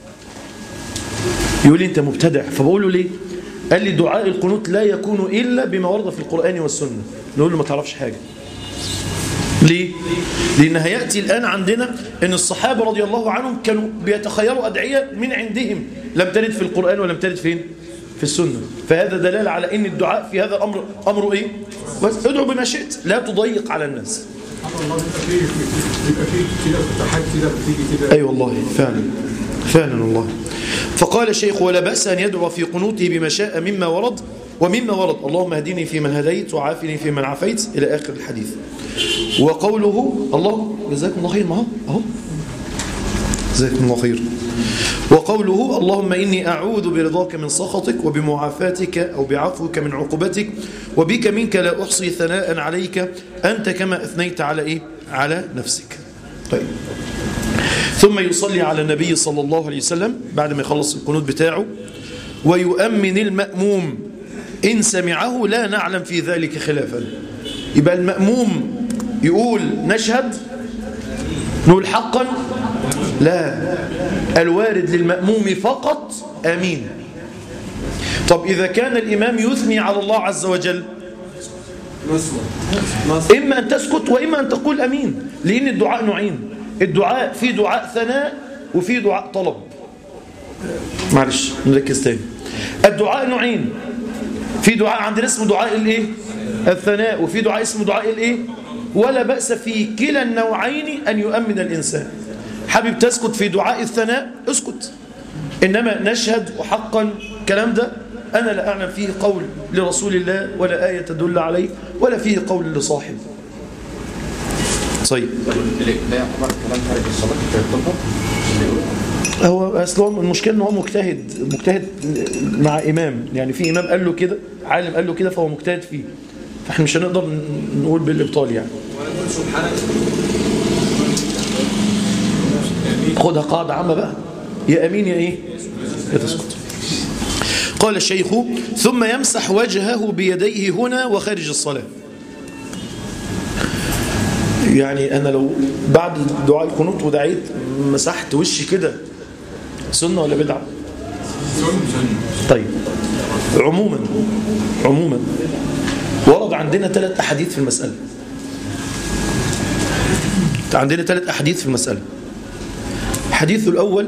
يقول لي أنت مبتدع، فبقول له ليه؟ قال لي دعاء القنوت لا يكون إلا بما ورد في القرآن والسنة. نقول له ما تعرفش حاجة. ليه؟ لأن هيأتي الآن عندنا أن الصحابة رضي الله عنهم كانوا بيتخيروا أدعية من عندهم لم ترد في القرآن ولم ترد فين؟ في السنة. فهذا دلالة على أن الدعاء في هذا الأمر أمره إيه؟ ادعو بما شئت، لا تضيق على الناس. أي أيوة والله فعلا فعلا والله. فقال الشيخ ولا بأس أن يدعو في قنوته بما شاء مما ورد ومما ورد اللهم اهدني فيمن هديت وعافني فيمن عافيت إلى آخر الحديث. وقوله الله جزاكم الله خير. ما هو اهو جزاكم الله خير. وقوله اللهم إني أعوذ برضاك من سخطك وبمعافاتك أو بعفوك من عقوبتك وبك منك لا أحصي ثناء عليك أنت كما أثنيت على إيه؟ على نفسك. طيب ثم يصلي على النبي صلى الله عليه وسلم بعد ما يخلص القنوت بتاعه ويؤمن المأموم إن سمعه لا نعلم في ذلك خلافا. يبقى المأموم يقول نشهد نقول حقا لا، الوارد للمأموم فقط آمين. طب إذا كان الإمام يثني على الله عز وجل إما أن تسكت وإما أن تقول أمين، لأن الدعاء نوعين. الدعاء في دعاء ثناء وفي دعاء طلب. معلش نركز تاني. الدعاء نوعين، في دعاء عندنا اسمه دعاء الايه؟ الثناء، وفي دعاء اسمه دعاء الايه؟ ولا بأس في كلا النوعين أن يؤمن الإنسان. حابب تسكت في دعاء الثناء اسكت، إنما نشهد وحقا كلام ده أنا لا أعلم فيه قول لرسول الله ولا آية تدل عليه ولا فيه قول لصاحب. طيب لا يعتبر كلام خارج الصلاة هو أصلا المشكلة إن هو مجتهد مجتهد مع إمام، يعني في إمام قال له كده، عالم قال له كده، فهو مجتهد فيه، فإحنا مش هنقدر نقول بالإبطال يعني. خدها قاعدة عامة بقى، يا أمين يا إيه؟ يا تسكت. قال الشيخ ثم يمسح وجهه بيديه هنا وخارج الصلاة. يعني أنا لو بعد دعاء القنوت ودعيت مسحت وشي كده سنة ولا بدعة؟ طيب عموما عموما ورد عندنا ثلاث أحاديث في المسألة. عندنا ثلاث أحاديث في المسألة. الحديث الأول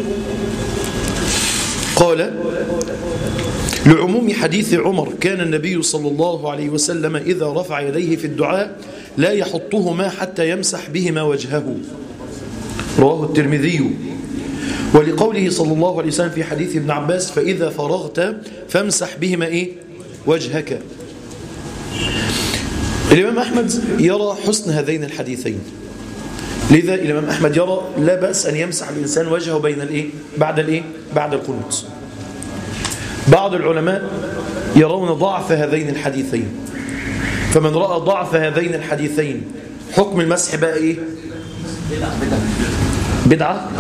قال لعموم حديث عمر كان النبي صلى الله عليه وسلم إذا رفع يديه في الدعاء لا يحطهما حتى يمسح بهما وجهه، رواه الترمذي. ولقوله صلى الله عليه وسلم في حديث ابن عباس فإذا فرغت فامسح بهما إيه؟ وجهك. الإمام أحمد يرى حسن هذين الحديثين، لذا الإمام أحمد يرى لا بأس أن يمسح الإنسان وجهه بين الإيه؟ بعد الإيه؟ بعد القنوت. بعض العلماء يرون ضعف هذين الحديثين، فمن رأى ضعف هذين الحديثين حكم المسح بقى إيه؟ بدعة؟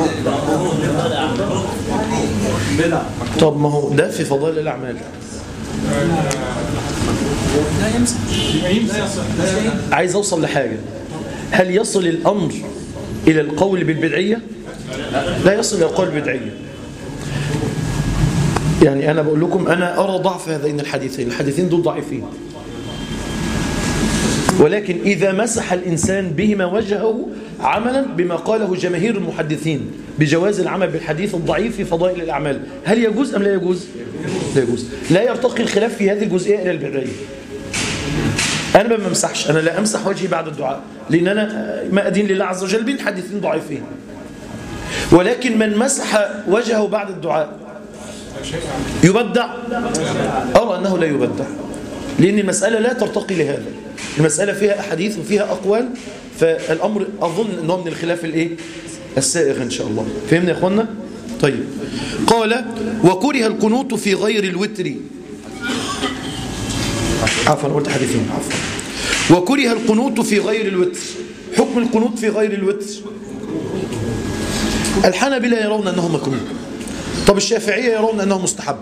بدعة. طب ما هو ده في فضائل الأعمال. عايز أوصل لحاجة، هل يصل الأمر إلى القول بالبدعية؟ لا يصل إلى القول بالبدعية. يعني أنا بقول لكم أنا أرى ضعف هذين الحديثين، الحديثين دول ضعيفين. ولكن إذا مسح الإنسان بهما وجهه عملا بما قاله جماهير المحدثين بجواز العمل بالحديث الضعيف في فضائل الأعمال، هل يجوز أم لا يجوز؟ لا يجوز. لا يرتقي الخلاف في هذه الجزئية إلى البرية. أنا ما بمسحش، أنا لا أمسح وجهي بعد الدعاء، لأن أنا ما أدين لله عز وجل بين حديثين ضعيفين. ولكن من مسح وجهه بعد الدعاء يبدع؟ أرى أنه لا يبدع، لأن المسألة لا ترتقي لهذا. المسألة فيها أحاديث وفيها أقوال، فالأمر أظن أنه من الخلاف الإيه؟ السائغ إن شاء الله. فهمنا يا أخوانا؟ طيب. قال وكره القنوط في غير الوتر. عفوا قلت حديثين. عفوا. وكره القنوط في غير الوتر. حكم القنوط في غير الوتر. الحنابلة يرون أنه مكروه. طب الشافعية يرون أنه مستحب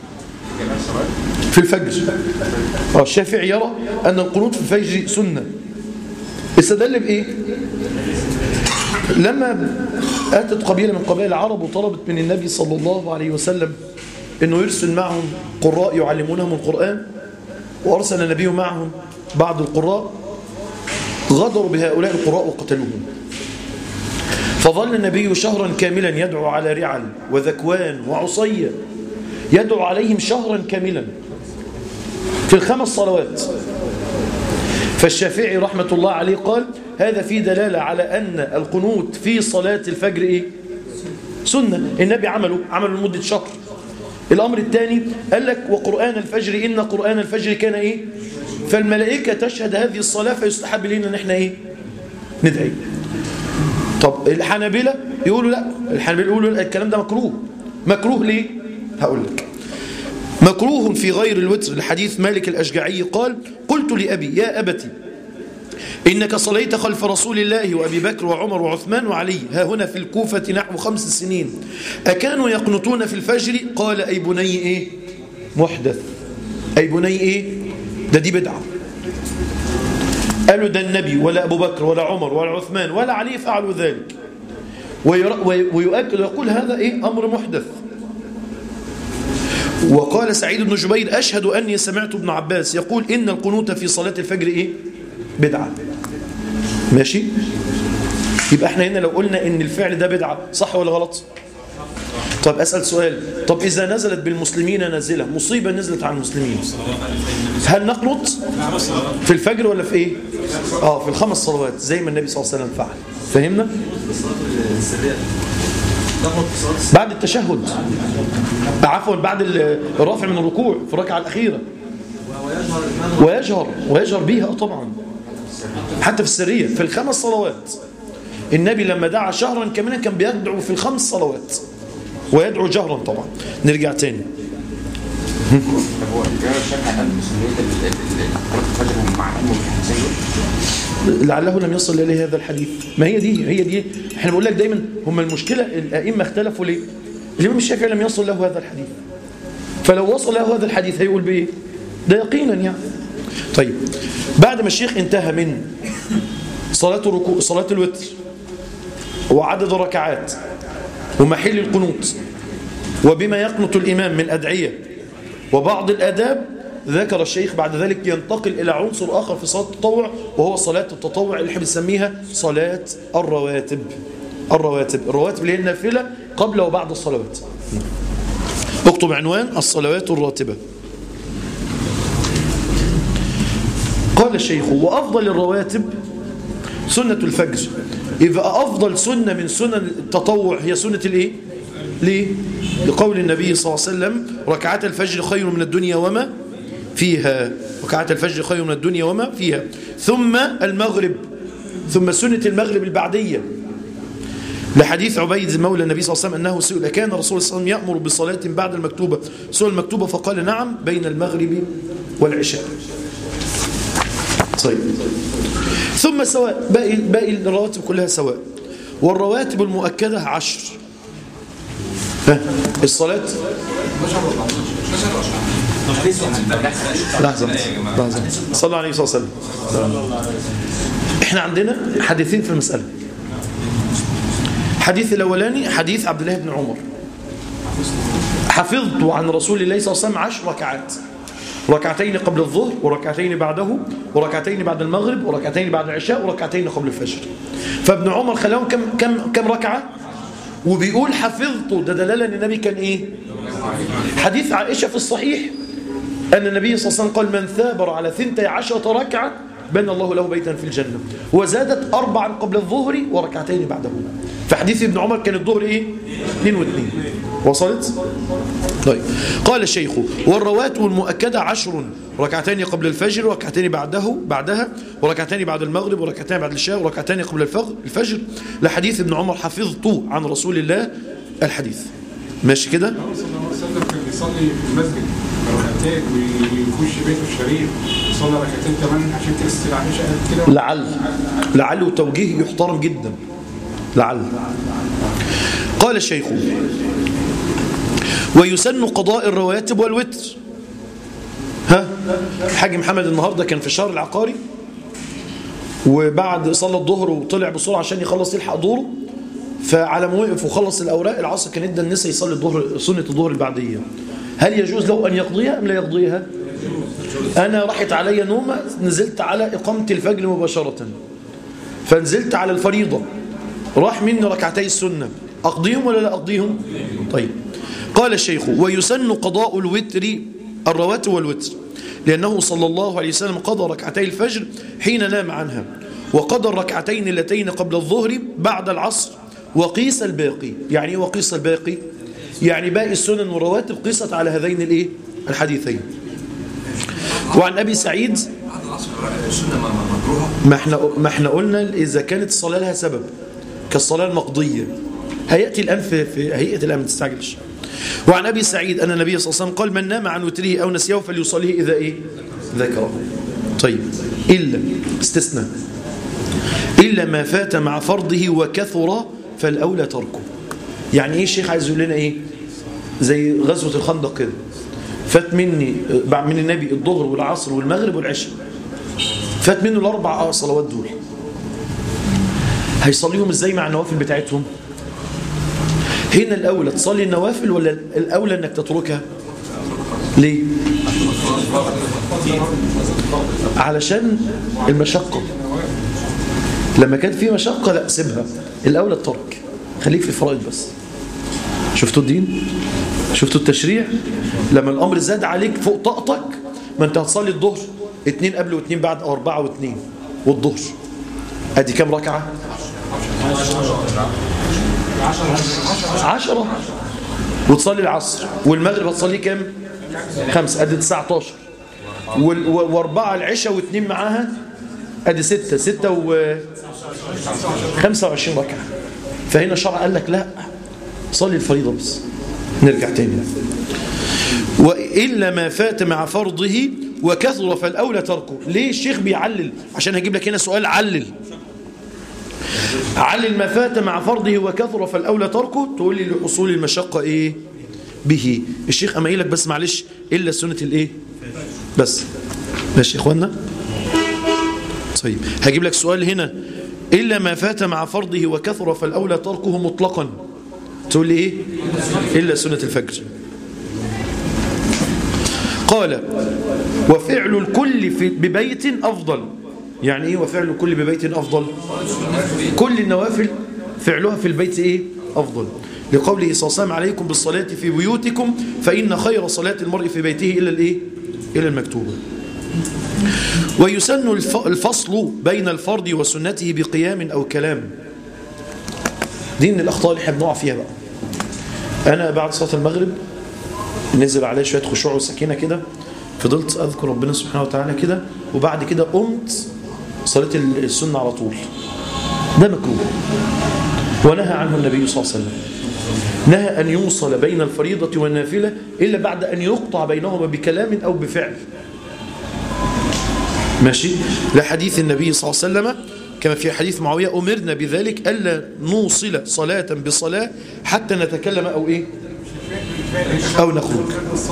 في الفجر. الشافعي يرى أن القنوط في الفجر سنة. استدل بإيه؟ لما أتت قبيلة من قبائل العرب وطلبت من النبي صلى الله عليه وسلم أنه يرسل معهم قراء يعلمونهم القرآن، وأرسل النبي معهم بعض القراء، غدروا بهؤلاء القراء وقتلوهم. فظل النبي شهرا كاملا يدعو على رعل وذكوان وعصية، يدعو عليهم شهرا كاملا في الخمس صلوات. فالشافعي رحمة الله عليه قال هذا فيه دلالة على أن القنوت في صلاة الفجر إيه؟ سنة. النبي عمله عمله لمدة شهر. الأمر الثاني قال لك وقرآن الفجر إن قرآن الفجر كان إيه؟ فالملائكة تشهد هذه الصلاة، فيستحب لنا ان احنا إيه؟ ندعي. طب الحنابلة يقولوا لا، الحنابلة يقولوا لا، الكلام ده مكروه. مكروه ليه؟ هقول لك. مكروه في غير الوتر لحديث مالك الأشجعي قال قلت لأبي يا أبتي إنك صليت خلف رسول الله وأبي بكر وعمر وعثمان وعلي ها هنا في الكوفة نحو خمس سنين أكانوا يقنطون في الفجر؟ قال أي بني إيه؟ محدث. أي بني إيه؟ ده دي بدعة. قالوا ده النبي ولا أبو بكر ولا عمر ولا عثمان ولا علي فعلوا ذلك، ويؤكد ويقول هذا إيه؟ أمر محدث. وقال سعيد بن جبير أشهد أني سمعت ابن عباس يقول إن القنوت في صلاة الفجر إيه؟ بدعة. ماشي؟ يبقى احنا هنا لو قلنا إن الفعل ده بدعة صح ولا غلط؟ طب أسأل سؤال، طب إذا نزلت بالمسلمين نازلة، مصيبة نزلت على المسلمين، هل نقنط في الفجر ولا في إيه؟ آه في الخمس صلوات زي ما النبي صلى الله عليه وسلم فعل. فهمنا؟ بعد التشهد، عفوا بعد الرافع من الركوع في الركعة الأخيرة، ويجهر ويجهر بيها طبعا حتى في السرية في الخمس صلوات. النبي لما دعا شهرا كاملا كان بيدعو في الخمس صلوات ويدعو جهرا طبعا. نرجع تاني. لعله لم يصل إليه هذا الحديث. ما هي دي هي دي احنا بقول لك دايما هم المشكلة الأئمة اختلفوا ليه؟ الإمام الشافعي لم يصل له هذا الحديث، فلو وصل له هذا الحديث هيقول بإيه؟ ده يقينا يعني. طيب بعد ما الشيخ انتهى من صلاة الركوع صلاة الوتر وعدد الركعات ومحل القنوت وبما يقنط الإمام من أدعية وبعض الآداب، ذكر الشيخ بعد ذلك ينتقل إلى عنصر آخر في صلاة التطوع، وهو صلاة التطوع اللي احنا بنسميها صلاة الرواتب. الرواتب الرواتب اللي هي النافلة قبل وبعد الصلوات. اكتب عنوان الصلوات الراتبة. قال الشيخ وأفضل الرواتب سنة الفجر. إذا أفضل سنة من سنن التطوع هي سنة الإيه؟ ليه؟ لقول النبي صلى الله عليه وسلم ركعات الفجر خير من الدنيا وما فيها. ركعات الفجر خير من الدنيا وما فيها. ثم المغرب، ثم سنة المغرب البعدية لحديث عبيد مولى النبي صلى الله عليه وسلم أنه سئل كان الرسول صلى الله عليه وسلم يأمر بصلاة بعد المكتوبة سئل المكتوبة فقال نعم بين المغرب والعشاء. طيب ثم سواء باقي, باقي الرواتب كلها سواء. والرواتب المؤكدة عشر. ها الصلاة لحظة لحظة صلى الله عليه وسلم. احنا عندنا حديثين في المسألة. حديث الأولاني حديث عبد الله بن عمر حفظت عن رسول الله صلى الله عليه وسلم عشر ركعات. ركعتين قبل الظهر وركعتين بعده وركعتين بعد المغرب وركعتين بعد العشاء وركعتين قبل الفجر. فابن عمر خلاهم كم كم كم ركعة؟ وبيقول حفظته، ده دلالة ان النبي كان ايه؟ حديث عائشة في الصحيح ان النبي صلى الله عليه وسلم قال من ثابر على ثنتي عشرة ركعة بنى الله له بيتا في الجنة، وزادت أربعا قبل الظهر وركعتين بعده. فحديث ابن عمر كان الظهر ايه؟ اثنين واثنين. وصلت؟ طيب. قال الشيخ والرواتب المؤكدة عشر، ركعتين قبل الفجر وركعتين بعده بعدها وركعتين بعد المغرب وركعتين بعد العشاء وركعتين قبل الفجر، لحديث ابن عمر حفظت عن رسول الله الحديث. ماشي كده؟ صلى الله عليه وسلم كان بيصلي في المسجد ركعتين ويخش بيته الشريف يصلي ركعتين كمان عشان تغسل عائشة كده. لعل لعل وتوجيه يحترم جدا. لعل. قال الشيخ ويسن قضاء الرواتب والوتر. ها الحاج محمد النهارده كان في الشهر العقاري، وبعد صلى الظهر وطلع بسرعه عشان يخلص يلحق دوره، فعلى ما وقف وخلص الاوراق العصر كان ادى النساء يصلي الظهر سنه الظهر البعديه. هل يجوز له ان يقضيها ام لا يقضيها؟ انا راحت علي نومه، نزلت على اقامه الفجر مباشره، فنزلت على الفريضه، راح مني ركعتي السنه، اقضيهم ولا لا اقضيهم؟ طيب. قال الشيخ ويسن قضاء الوتر الرواتب والوتر، لأنه صلى الله عليه وسلم قضى ركعتي الفجر حين نام عنها، وقضى الركعتين اللتين قبل الظهر بعد العصر، وقيس الباقي. يعني ايه وقيس الباقي؟ يعني باقي السنن والرواتب قيست على هذين الايه الحديثين. وعن أبي سعيد ما احنا ما احنا قلنا إذا كانت الصلاة لها سبب كالصلاة المقضية، هيأتي الآن في, في هيئة الآن ما تستعجلش. وعن أبي سعيد أن النبي صلى الله عليه وسلم قال من نام عن وتره أو نسيه فليصليه إذا إيه ذكره. طيب. إلا استثناء إلا ما فات مع فرضه وكثر فالأولى تركه. يعني إيه الشيخ عايز يقول لنا إيه؟ زي غزوة الخندق كده، فات مني من النبي الظهر والعصر والمغرب والعشاء، فات منه الأربع صلوات دول، هيصليهم إزاي مع النوافل بتاعتهم؟ هنا الأولى تصلي النوافل ولا الأولى أنك تتركها؟ ليه؟ علشان المشقة. لما كانت في مشقة لا سيبها، الأولى الترك، خليك في الفرائض بس. شفتوا الدين؟ شفتوا التشريع؟ لما الأمر زاد عليك فوق طاقتك، ما أنت هتصلي الظهر اتنين قبل واتنين بعد أو أربعة واتنين، والظهر أدي كام ركعة؟ عشرة. وتصلي العصر والمغرب هتصلي كام؟ خمسة، أدي تسعة عشر. واربعة العشاء واثنين معاها أدي ستة، ستة و خمسة وعشرين ركعة. فهنا الشرع قال لك لا، صلي الفريضة بس. نرجع تاني. وإلا ما فات مع فرضه وكثر فالأولى تركه. ليه الشيخ بيعلل؟ عشان هجيب لك هنا سؤال علل. علل ما فات مع فرضه وكثر فالأولى تركه، تقول لي لحصول المشقة إيه به. الشيخ أما لك بس معلش إلا سنة الإيه بس. ماشي يا إخوانا. طيب هجيب لك سؤال هنا، إلا ما فات مع فرضه وكثر فالأولى تركه مطلقا، تقول لي إيه؟ إلا سنة الفجر. قال وفعل الكل في ببيت أفضل. يعني إيه وفعل الكل ببيت أفضل؟ كل النوافل فعلها في البيت إيه أفضل، لقوله صلى الله عليه وسلم عليكم بالصلاة في بيوتكم فإن خير صلاة المرء في بيته إلا الإيه؟ إلا المكتوبة. ويسن الفصل بين الفرض وسنته بقيام أو كلام. دي من الأخطاء اللي احنا بنقع فيها بقى. أنا بعد صلاة المغرب نزل عليه شوية خشوع وسكينة كده، فضلت أذكر ربنا سبحانه وتعالى كده، وبعد كده قمت صلاة السنة على طول. ده مكروه، ونهى عنه النبي صلى الله عليه وسلم. نهى أن يوصل بين الفريضة والنافلة إلا بعد أن يقطع بينهما بكلام أو بفعل. ماشي؟ لحديث النبي صلى الله عليه وسلم كما في حديث معاوية أمرنا بذلك ألا نوصل صلاة بصلاة حتى نتكلم أو إيه أو نخرج.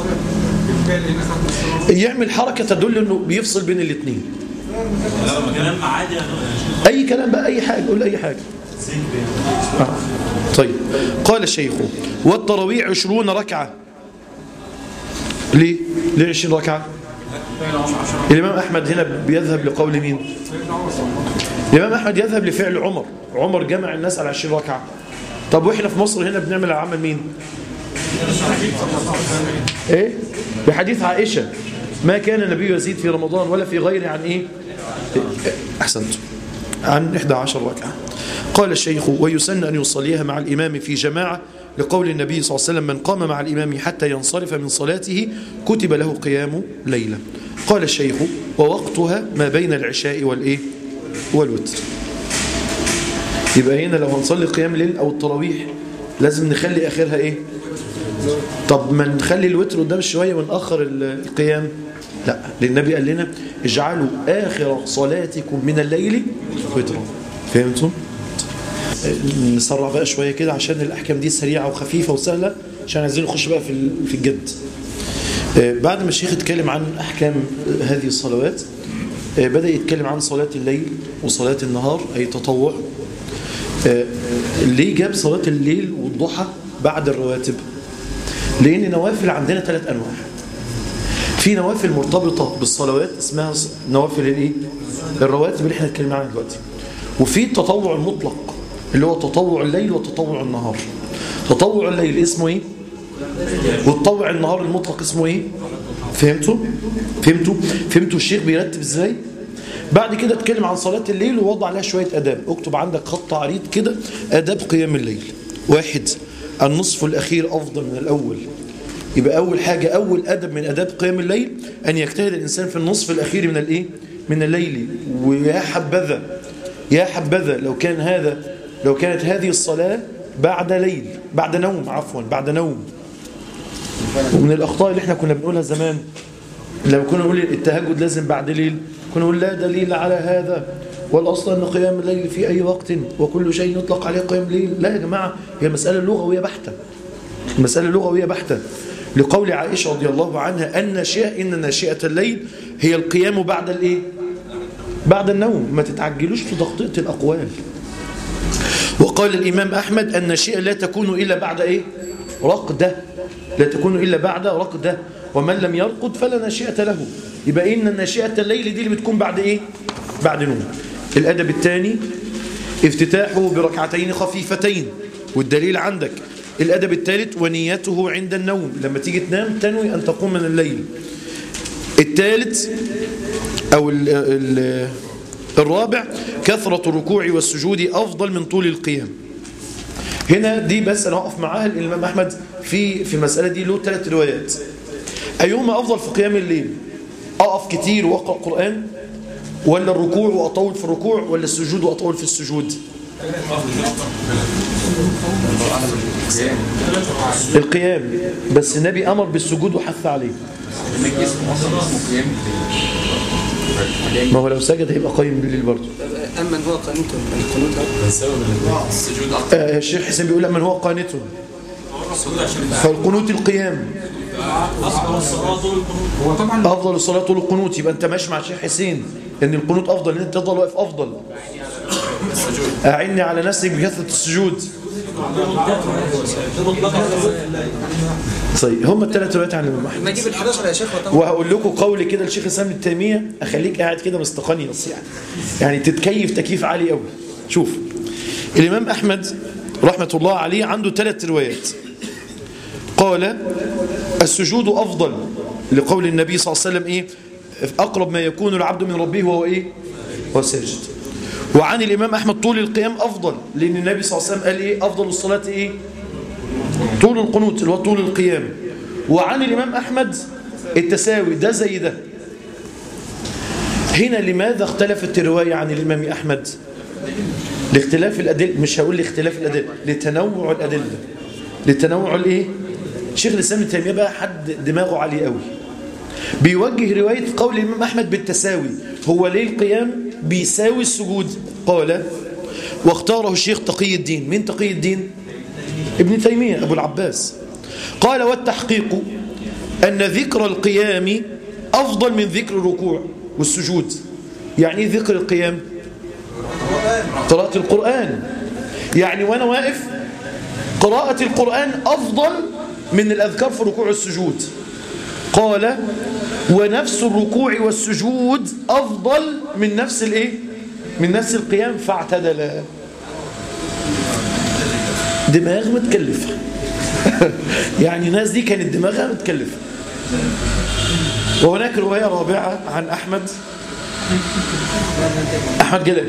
يعمل حركة تدل أنه بيفصل بين الاثنين. أي كلام بقى، أي حاجة، قول أي حاجة. آه. طيب قال الشيخ والتراويح عشرون ركعة. ليه؟ ليه عشرين ركعة؟ الإمام أحمد هنا بيذهب لقول مين؟ الإمام أحمد يذهب لفعل عمر. عمر جمع الناس على عشرين ركعة. طب وإحنا في مصر هنا بنعمل على عمل مين؟ إيه؟ بحديث عائشة ما كان النبي يزيد في رمضان ولا في غيره عن إيه؟ أحسنت، عن إحدى عشر ركعة. قال الشيخ ويسن أن يصليها مع الإمام في جماعة لقول النبي صلى الله عليه وسلم من قام مع الإمام حتى ينصرف من صلاته كتب له قيام ليلة. قال الشيخ ووقتها ما بين العشاء والإيه؟ والوتر. يبقى هنا لو هنصلي قيام الليل أو التراويح لازم نخلي آخرها إيه؟ طب ما نخلي الوتر قدام شوية ونأخر القيام؟ لا، للنبي قال لنا اجعلوا آخر صلاتكم من الليل وترا. فهمتم؟ نسرع بقى شوية كده عشان الأحكام دي سريعة وخفيفة وسهلة عشان عايزين نخش بقى في في الجد. بعد ما الشيخ اتكلم عن أحكام هذه الصلوات بدأ يتكلم عن صلاة الليل وصلاة النهار أي تطوع. ليه جاب صلاة الليل والضحى بعد الرواتب؟ لأن نوافل عندنا ثلاث أنواع. في نوافل مرتبطة بالصلوات اسمها نوافل الايه؟ الرواتب اللي احنا اتكلمنا عنها دلوقتي. وفي التطوع المطلق اللي هو تطوع الليل وتطوع النهار. تطوع الليل اسمه ايه؟ والتطوع النهار المطلق اسمه ايه؟ فهمتوا؟ فهمتوا؟ فهمتوا الشيخ بيرتب ازاي؟ بعد كده اتكلم عن صلاة الليل ووضع لها شوية أداب. اكتب عندك خط عريض كده أداب قيام الليل. واحد، النصف الأخير أفضل من الأول. يبقى أول حاجة أول أدب من أداب قيام الليل أن يجتهد الإنسان في النصف الأخير من الإيه؟ من الليل. ويا حبذا يا حبذا لو كان هذا لو كانت هذه الصلاة بعد ليل بعد نوم عفوا بعد نوم. ومن الأخطاء اللي احنا كنا بنقولها زمان لما كنا نقول التهجد لازم بعد ليل كنا نقول لا دليل على هذا والأصل أن قيام الليل في أي وقت وكل شيء يطلق عليه قيام الليل. لا يا جماعة، هي مسألة لغوية بحتة. مسألة لغوية بحتة لقول عائشة رضي الله عنها أن ناشئة إن ناشئة الليل هي القيام بعد الإيه؟ بعد النوم. ما تتعجلوش في تخطيط الأقوال. وقال الإمام أحمد أن الناشئة لا تكون إلا بعد إيه؟ رقدة. لا تكون إلا بعد رقدة، ومن لم يرقد فلا ناشئة له. يبقى إن الناشئة الليل دي اللي بتكون بعد إيه؟ بعد نوم. الأدب الثاني افتتاحه بركعتين خفيفتين، والدليل عندك. الأدب الثالث ونيته عند النوم، لما تيجي تنام تنوي أن تقوم من الليل. الثالث أو ال ال الرابع كثرة الركوع والسجود أفضل من طول القيام. هنا دي بس أنا أقف معاها. الإمام أحمد في في المسألة دي له ثلاث روايات. أيهما أفضل في قيام الليل؟ أقف كتير وأقرأ قرآن، ولا الركوع وأطول في الركوع، ولا السجود وأطول في السجود؟ القيام. بس النبي أمر بالسجود وحث عليه. ما هو لو سجد هيبقى قايم بالليل برضه. أما هو قانوت القنوت السجود آه الشيخ حسين بيقول من هو قانت فالقنوت القيام. هو طبعا أفضل الصلاة طول القنوت. يبقى أنت ماشي مع الشيخ حسين إن القنوت أفضل، إن أنت تفضل واقف أفضل. أعني على نفسك بكثرة السجود. طيب هم الثلاث روايات عن الإمام أحمد. ما يجيب الحداشر يا شيخ. وهقول لكم قول كده الشيخ الإسلام ابن تيمية أخليك قاعد كده مستقنيص يعني يعني تتكيف تكييف عالي قوي. شوف الإمام أحمد رحمة الله عليه عنده ثلاث روايات. قال السجود أفضل لقول النبي صلى الله عليه وسلم إيه؟ أقرب ما يكون العبد من ربه وهو إيه؟ هو ساجد. وعن الإمام أحمد طول القيام أفضل، لأن النبي صلى الله عليه وسلم قال إيه؟ أفضل الصلاة إيه؟ طول القنوت اللي هو طول القيام. وعن الإمام أحمد التساوي ده زي ده. هنا لماذا اختلفت الرواية عن الإمام أحمد؟ لاختلاف الأدلة. مش هقول لاختلاف الأدلة، لتنوع الأدلة. لتنوع الإيه؟ شيخ الإسلام ابن تيمية بقى حد دماغه عالي قوي، بيوجه رواية قول الإمام أحمد بالتساوي. هو ليه القيام بيساوي السجود؟ قال واختاره الشيخ تقي الدين. من تقي الدين؟ ابن تيمية أبو العباس. قال والتحقيق أن ذكر القيام أفضل من ذكر الركوع والسجود. يعني ايه ذكر القيام؟ قراءة القرآن. يعني وأنا واقف قراءة القرآن أفضل من الأذكار في الركوع والسجود. قال ونفس الركوع والسجود أفضل من نفس الإيه؟ من نفس القيام فاعتدل. دماغ متكلفة يعني الناس دي كانت دماغها متكلفة. وهناك رواية رابعة عن أحمد أحمد جلال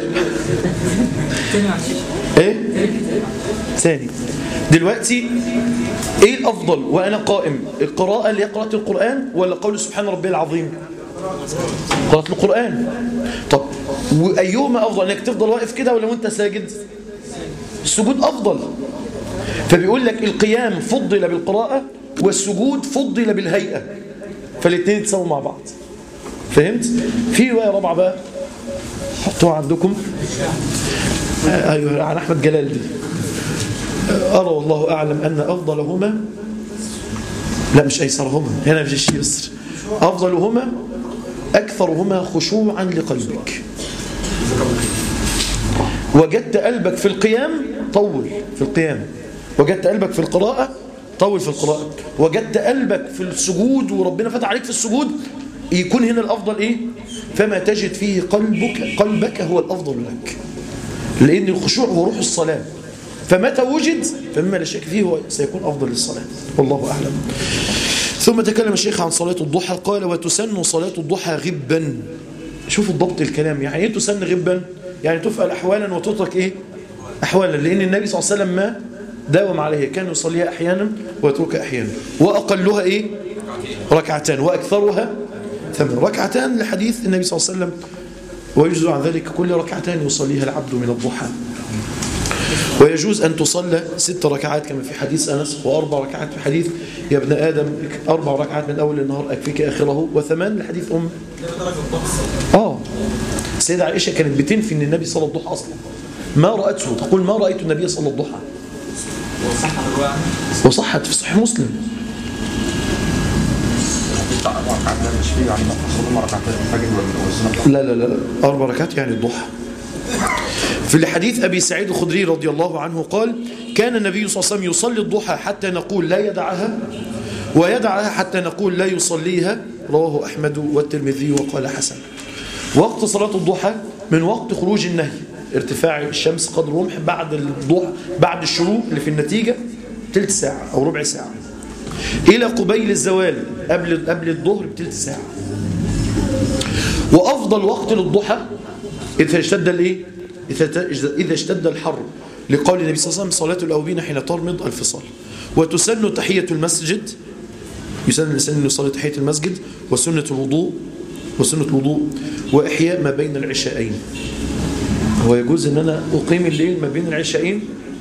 إيه؟ ثاني. دلوقتي إيه الأفضل وأنا قائم؟ القراءة اللي هي قراءة القرآن ولا قول سبحان ربي العظيم؟ قراءة القرآن. طب وأيهما أفضل؟ أنك تفضل واقف كده ولا وأنت ساجد؟ السجود أفضل. فبيقول لك القيام فضل بالقراءة والسجود فضل بالهيئة، فالاثنين يتساووا مع بعض. فهمت؟ في رواية رابعة بقى حطوها عندكم. آه أيوة عن أحمد جلال دي. أرى والله أعلم أن أفضلهما، لا مش أيسرهما، هنا مش الشيء يسر، أفضلهما أكثرهما خشوعا لقلبك. وجدت قلبك في القيام طول في القيام، وجدت قلبك في القراءة طول في القراءة، وجدت قلبك في السجود وربنا فتح عليك في السجود، يكون هنا الأفضل إيه؟ فما تجد فيه قلبك قلبك هو الأفضل لك، لأن الخشوع هو روح الصلاة، فمتى وجد فمما لا شك فيه هو سيكون أفضل للصلاة. والله أعلم. ثم تكلم الشيخ عن صلاة الضحى قال وتسن صلاة الضحى غبا. شوفوا الضبط الكلام، يعني إيه تسن غبا؟ يعني تفعل أحوالا وتترك إيه؟ أحوالا، لأن النبي صلى الله عليه وسلم ما داوم عليها، كان يصليها أحيانا ويتركها أحيانا، وأقلها إيه؟ ركعتان، وأكثرها ثمان ركعتان لحديث النبي صلى الله عليه وسلم ويجوز عن ذلك كل ركعتان يصليها العبد من الضحى. ويجوز أن تصلى ست ركعات كما في حديث أنس، وأربع ركعات في حديث يا ابن آدم أربع ركعات من أول النهار أكفيك آخره، وثمان لحديث أم آه السيدة عائشة كانت بتنفي أن النبي صلى الضحى أصلا، ما رأته، تقول ما رأيت النبي صلى الضحى، وصحت في صحيح مسلم. لا لا لا أربع ركعات يعني الضحى. في الحديث أبي سعيد الخدري رضي الله عنه قال كان النبي صلى الله عليه وسلم يصلي الضحى حتى نقول لا يدعها، ويدعها حتى نقول لا يصليها، رواه أحمد والترمذي وقال حسن. وقت صلاة الضحى من وقت خروج النهي، ارتفاع الشمس قدر رمح بعد الضحى بعد الشروق اللي في النتيجة تلت ساعة أو ربع ساعة، إلى قبيل الزوال قبل قبل الظهر بتلت ساعة. وأفضل وقت للضحى إذا اشتد الإيه؟ إذا اشتد الحر، لقول النبي صلى الله عليه وسلم صلاة الأوابين حين ترمض الفصال. وتسن تحية المسجد، يسن الإنسان أن يصلي تحية المسجد، وسنة الوضوء وسنة الوضوء وإحياء ما بين العشاءين. هو يجوز أن أنا أقيم الليل ما بين العشاءين؟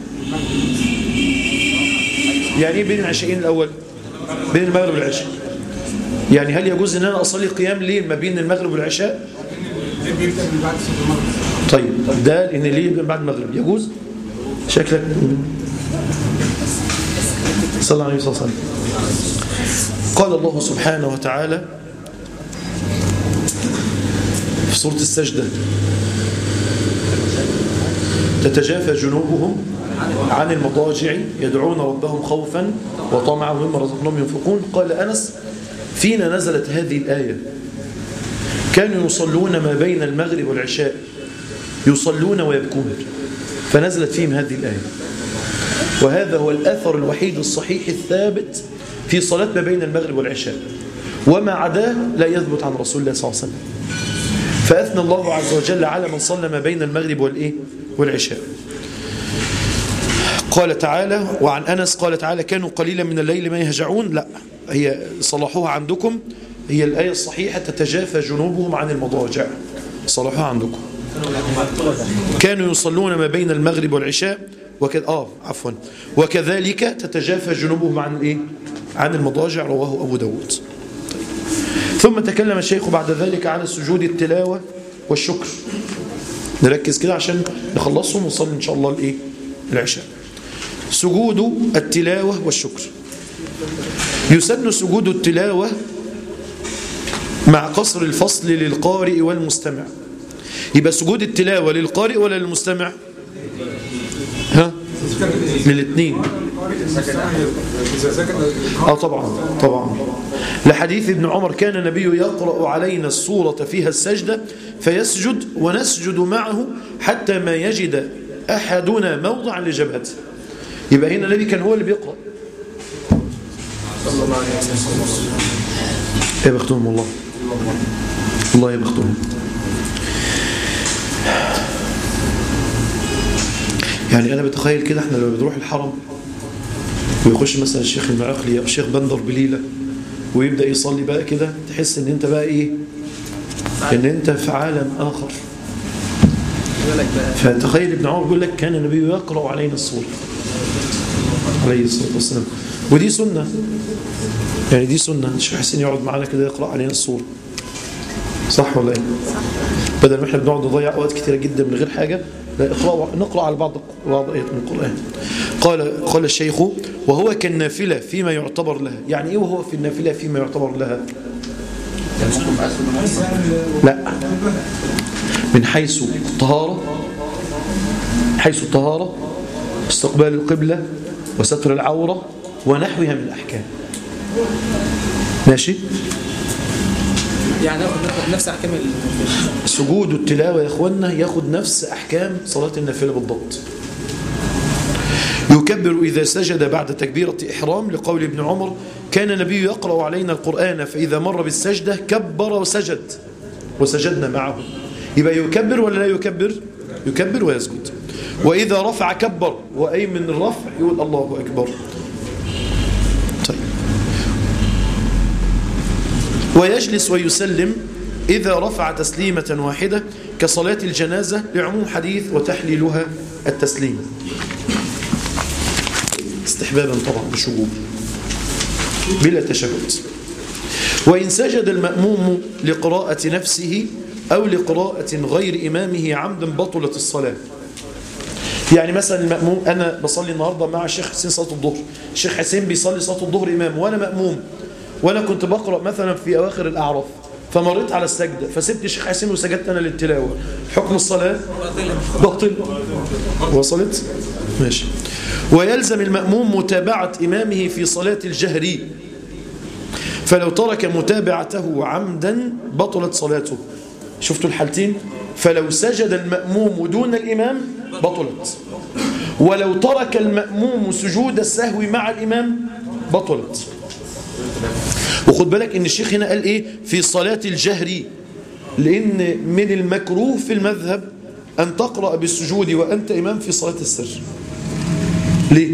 يعني إيه بين العشاءين الأول؟ بين المغرب والعشاء. يعني هل يجوز أن أنا أصلي قيام ليل ما بين المغرب والعشاء؟ طيب ده لأن الليل بعد المغرب يجوز؟ شكلك صلى الله عليه وسلم. قال الله سبحانه وتعالى في سورة السجدة تتجافى جنوبهم عن المضاجع يدعون ربهم خوفا وطمعا مما رزقناهم ينفقون. قال أنس فينا نزلت هذه الآية كانوا يصلون ما بين المغرب والعشاء يصلون ويبكون، فنزلت فيهم هذه الآية. وهذا هو الأثر الوحيد الصحيح الثابت في صلاة ما بين المغرب والعشاء، وما عداه لا يثبت عن رسول الله صلى الله عليه وسلم. فأثنى الله عز وجل على من صلى ما بين المغرب والإيه؟ والعشاء. قال تعالى وعن أنس قال تعالى كانوا قليلا من الليل ما يهجعون. لا، هي صلحوها عندكم، هي الآية الصحيحة تتجافى جنوبهم عن المضاجع، صلحوها عندكم. كانوا يصلون ما بين المغرب والعشاء وكذا آه عفوا وكذلك تتجافى جنوبهم عن الإيه؟ عن المضاجع، رواه أبو داود. ثم تكلم الشيخ بعد ذلك عن السجود التلاوة والشكر. نركز كده عشان نخلصهم ونصلي إن شاء الله الإيه؟ العشاء. سجود التلاوة والشكر. يسن سجود التلاوة مع قصر الفصل للقارئ والمستمع. يبقى سجود التلاوة للقارئ ولا للمستمع؟ ها؟ للاثنين. إذا سكت اه طبعا طبعا لحديث ابن عمر كان النبي يقرأ علينا السورة فيها السجدة فيسجد ونسجد معه حتى ما يجد أحدنا موضعا لجبهته. يبقى هنا النبي كان هو اللي بيقرأ. صلى الله عليه وسلم. يا بختهم والله الله يا بختهم. يعني أنا بتخيل كده احنا لما بنروح الحرم ويخش مثلا الشيخ المعقلي أو الشيخ بندر بليلة ويبدأ يصلي بقى كده تحس ان انت بقى ايه ان انت في عالم آخر. فتخيل ابن عمر بيقول لك كان النبي يقرأ علينا السورة عليه الصلاة والسلام. ودي سنة يعني دي سنة الشيخ حسين يقعد معنا كده يقرأ علينا السورة صح ولا ايه؟ بدل ما احنا بنقعد نضيع اوقات كثيرة جدا من غير حاجة لا اقرأ نقرأ على بعض بعض آيات من القرآن. قال قال الشيخ وهو كالنافلة فيما يعتبر لها. يعني ايه وهو في النافلة فيما يعتبر لها؟ لا من حيث الطهارة حيث الطهارة استقبال القبلة وستر العورة ونحوها من الأحكام. ماشي يعني ناخد نفس أحكام سجود التلاوة يا إخوانا ياخد نفس أحكام صلاة النافلة بالضبط. يكبر إذا سجد بعد تكبيرة إحرام لقول ابن عمر كان النبي يقرأ علينا القرآن فإذا مر بالسجدة كبر وسجد وسجدنا معه. يبقى يكبر ولا لا يكبر؟ يكبر ويسجد. وإذا رفع كبر وأي من الرفع يقول الله أكبر. طيب ويجلس ويسلم إذا رفع تسليمة واحدة كصلاة الجنازة لعموم حديث وتحليلها التسليم استحبابا طبعا بشجوب بلا تشهد. وإن سجد المأموم لقراءة نفسه أو لقراءة غير إمامه عمدا بطلت الصلاة. يعني مثلا المأموم أنا بصلي النهاردة مع الشيخ حسين صلاة الظهر الشيخ حسين بيصلي صلاة الظهر إمام وأنا مأموم وأنا كنت بقرأ مثلا في أواخر الأعراف فمريت على السجدة فسبت الشيخ حسين وسجدت أنا للتلاوة حكم الصلاة باطل. وصلت؟ ماشي. ويلزم المأموم متابعة إمامه في صلاة الجهر فلو ترك متابعته عمدا بطلت صلاته. شفتوا الحالتين؟ فلو سجد المأموم دون الإمام بطلت ولو ترك المأموم سجود السهو مع الإمام بطلت. وخد بالك ان الشيخ هنا قال ايه في صلاة الجهر لان من المكروه في المذهب ان تقرأ بالسجود وانت امام في صلاة السر. ليه؟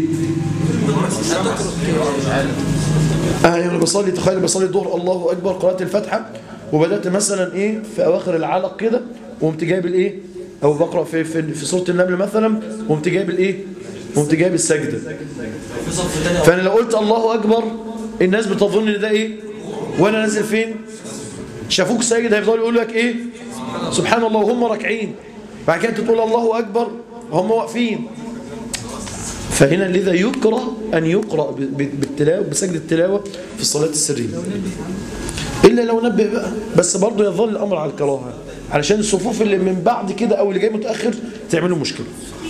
اه يعني بصلي تخيل بصلي الظهر الله اكبر قرأت الفاتحة وبدأت مثلا ايه في اواخر العلق كده وقمت جايب الايه او بقرأ في في, في سورة النمل مثلا وقمت جايب الايه وقمت جايب السجدة. فانا لو قلت الله اكبر الناس بتظن ان ده ايه وانا نازل فين شافوك ساجد هيفضلوا يقولوا لك ايه سبحان الله وهم راكعين بعد كده تقول الله اكبر هم واقفين. فهنا لذا يكره ان يقرأ بالتلاوه بسجد التلاوه في الصلاه السريه الا لو نبه بقى بس برضه يظل الامر على الكراهه علشان الصفوف اللي من بعد كده او اللي جاي متاخر تعملوا مشكله.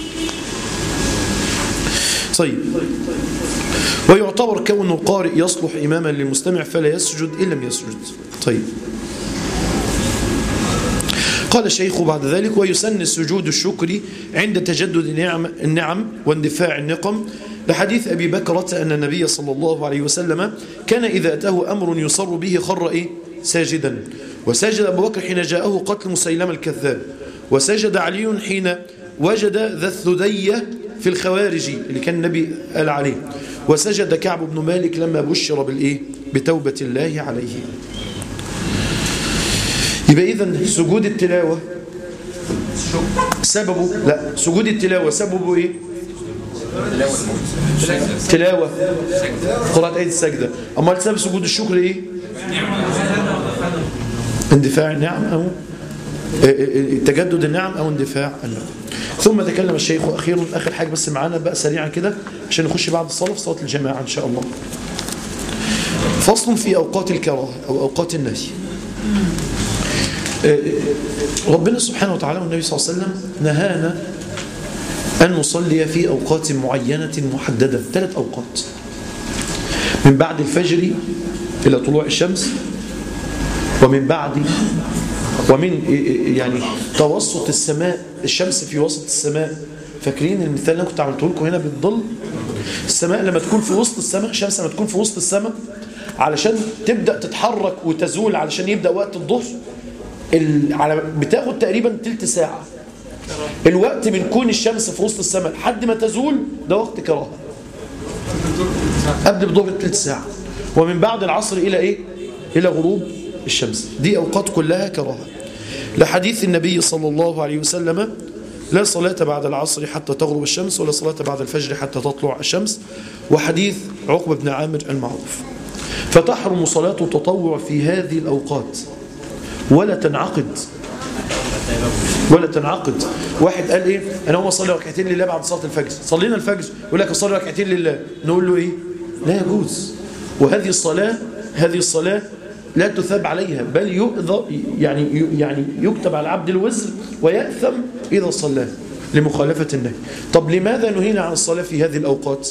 طيب ويعتبر كون القارئ يصلح إماما للمستمع فلا يسجد إن لم يسجد. طيب قال الشيخ بعد ذلك ويسن السجود الشكري عند تجدد النعم, النعم واندفاع النقم لحديث أبي بكرة أن النبي صلى الله عليه وسلم كان إذا أتاه أمر يصر به خر إيه؟ ساجدا وسجد أبو بكر حين جاءه قتل مسيلمة الكذاب وسجد علي حين وجد ذا الثدية في الخوارج اللي كان النبي قال عليه وسجد كعب بن مالك لما بشر بالإيه؟ بتوبة الله عليه. يبقى إذن سجود التلاوة سببه لا سجود التلاوة سببه إيه؟ تلاوة قراءة آية السجدة. أما سبب سجود الشكر إيه؟ اندفاع النعم أو تجدد النعم أو اندفاع النعم. ثم تكلم الشيخ أخيرا آخر حاجة بس معانا بقى سريعا كده عشان نخش بعد الصلاة في صلاة الجماعة إن شاء الله. فصل في أوقات الكراهة أو أوقات النهي. ربنا سبحانه وتعالى والنبي صلى الله عليه وسلم نهانا أن نصلي في أوقات معينة محددة، ثلاث أوقات: من بعد الفجر إلى طلوع الشمس، ومن بعد ومن يعني توسط السماء، الشمس في وسط السماء. فاكرين المثال اللي كنت عملته لكم هنا بالظل؟ السماء لما تكون في وسط السماء، الشمس لما تكون في وسط السماء علشان تبدأ تتحرك وتزول علشان يبدأ وقت الظهر على بتاخد تقريبا تلت ساعة. الوقت من كون الشمس في وسط السماء لحد ما تزول ده وقت كراهة، قبل الظهر تلت ساعة. ومن بعد العصر إلى إيه؟ إلى غروب الشمس. دي أوقات كلها كراهة، لحديث النبي صلى الله عليه وسلم: لا صلاة بعد العصر حتى تغرب الشمس، ولا صلاة بعد الفجر حتى تطلع الشمس. وحديث عقبة بن عامر المعروف. فتحرم صلاة التطوع في هذه الأوقات ولا تنعقد ولا تنعقد. واحد قال إيه؟ أنا هو صلي ركعتين لله بعد صلاة الفجر، صلينا الفجر يقول لك صلي ركعتين لله، نقول له إيه؟ لا يجوز. وهذه الصلاة هذه الصلاة لا تثاب عليها، بل يؤذى يعني يعني يكتب على العبد الوزر ويأثم إذا صلى لمخالفة النهي. طب لماذا نهينا عن الصلاة في هذه الأوقات؟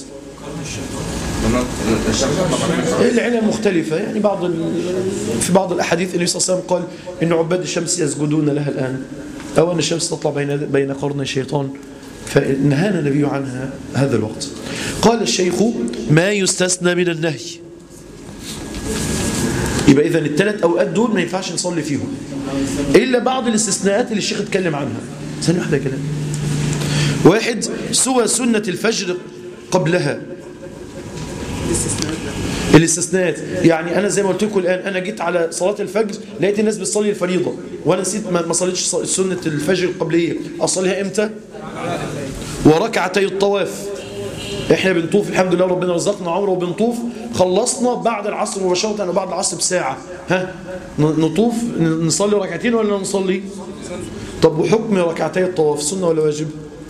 العلم مختلفة، يعني بعض في بعض الأحاديث النبي صلى الله عليه وسلم قال إن عباد الشمس يسجدون لها الآن، أو أن الشمس تطلع بين بين قرن الشيطان، فنهانا النبي عنها هذا الوقت. قال الشيخ: ما يستثنى من النهي. يبقى إذن الثلاث أوقات دول ما ينفعش نصلي فيهم إلا بعض الاستثناءات اللي الشيخ اتكلم عنها. ثانية واحدة كلام. واحد: سوى سنة الفجر قبلها. الاستثناءات يعني أنا زي ما قلت لكم الآن، أنا جيت على صلاة الفجر لقيت الناس بتصلي الفريضة وأنا نسيت ما صليتش سنة الفجر القبلية، أصليها إمتى؟ وركعتي الطواف. احنا بنطوف الحمد لله ربنا رزقنا عمره وبنطوف، خلصنا بعد العصر مباشرة أو بعد العصر بساعة، ها نطوف نصلي ركعتين ولا نصلي؟ طب وحكم ركعتي الطواف سنة ولا واجب؟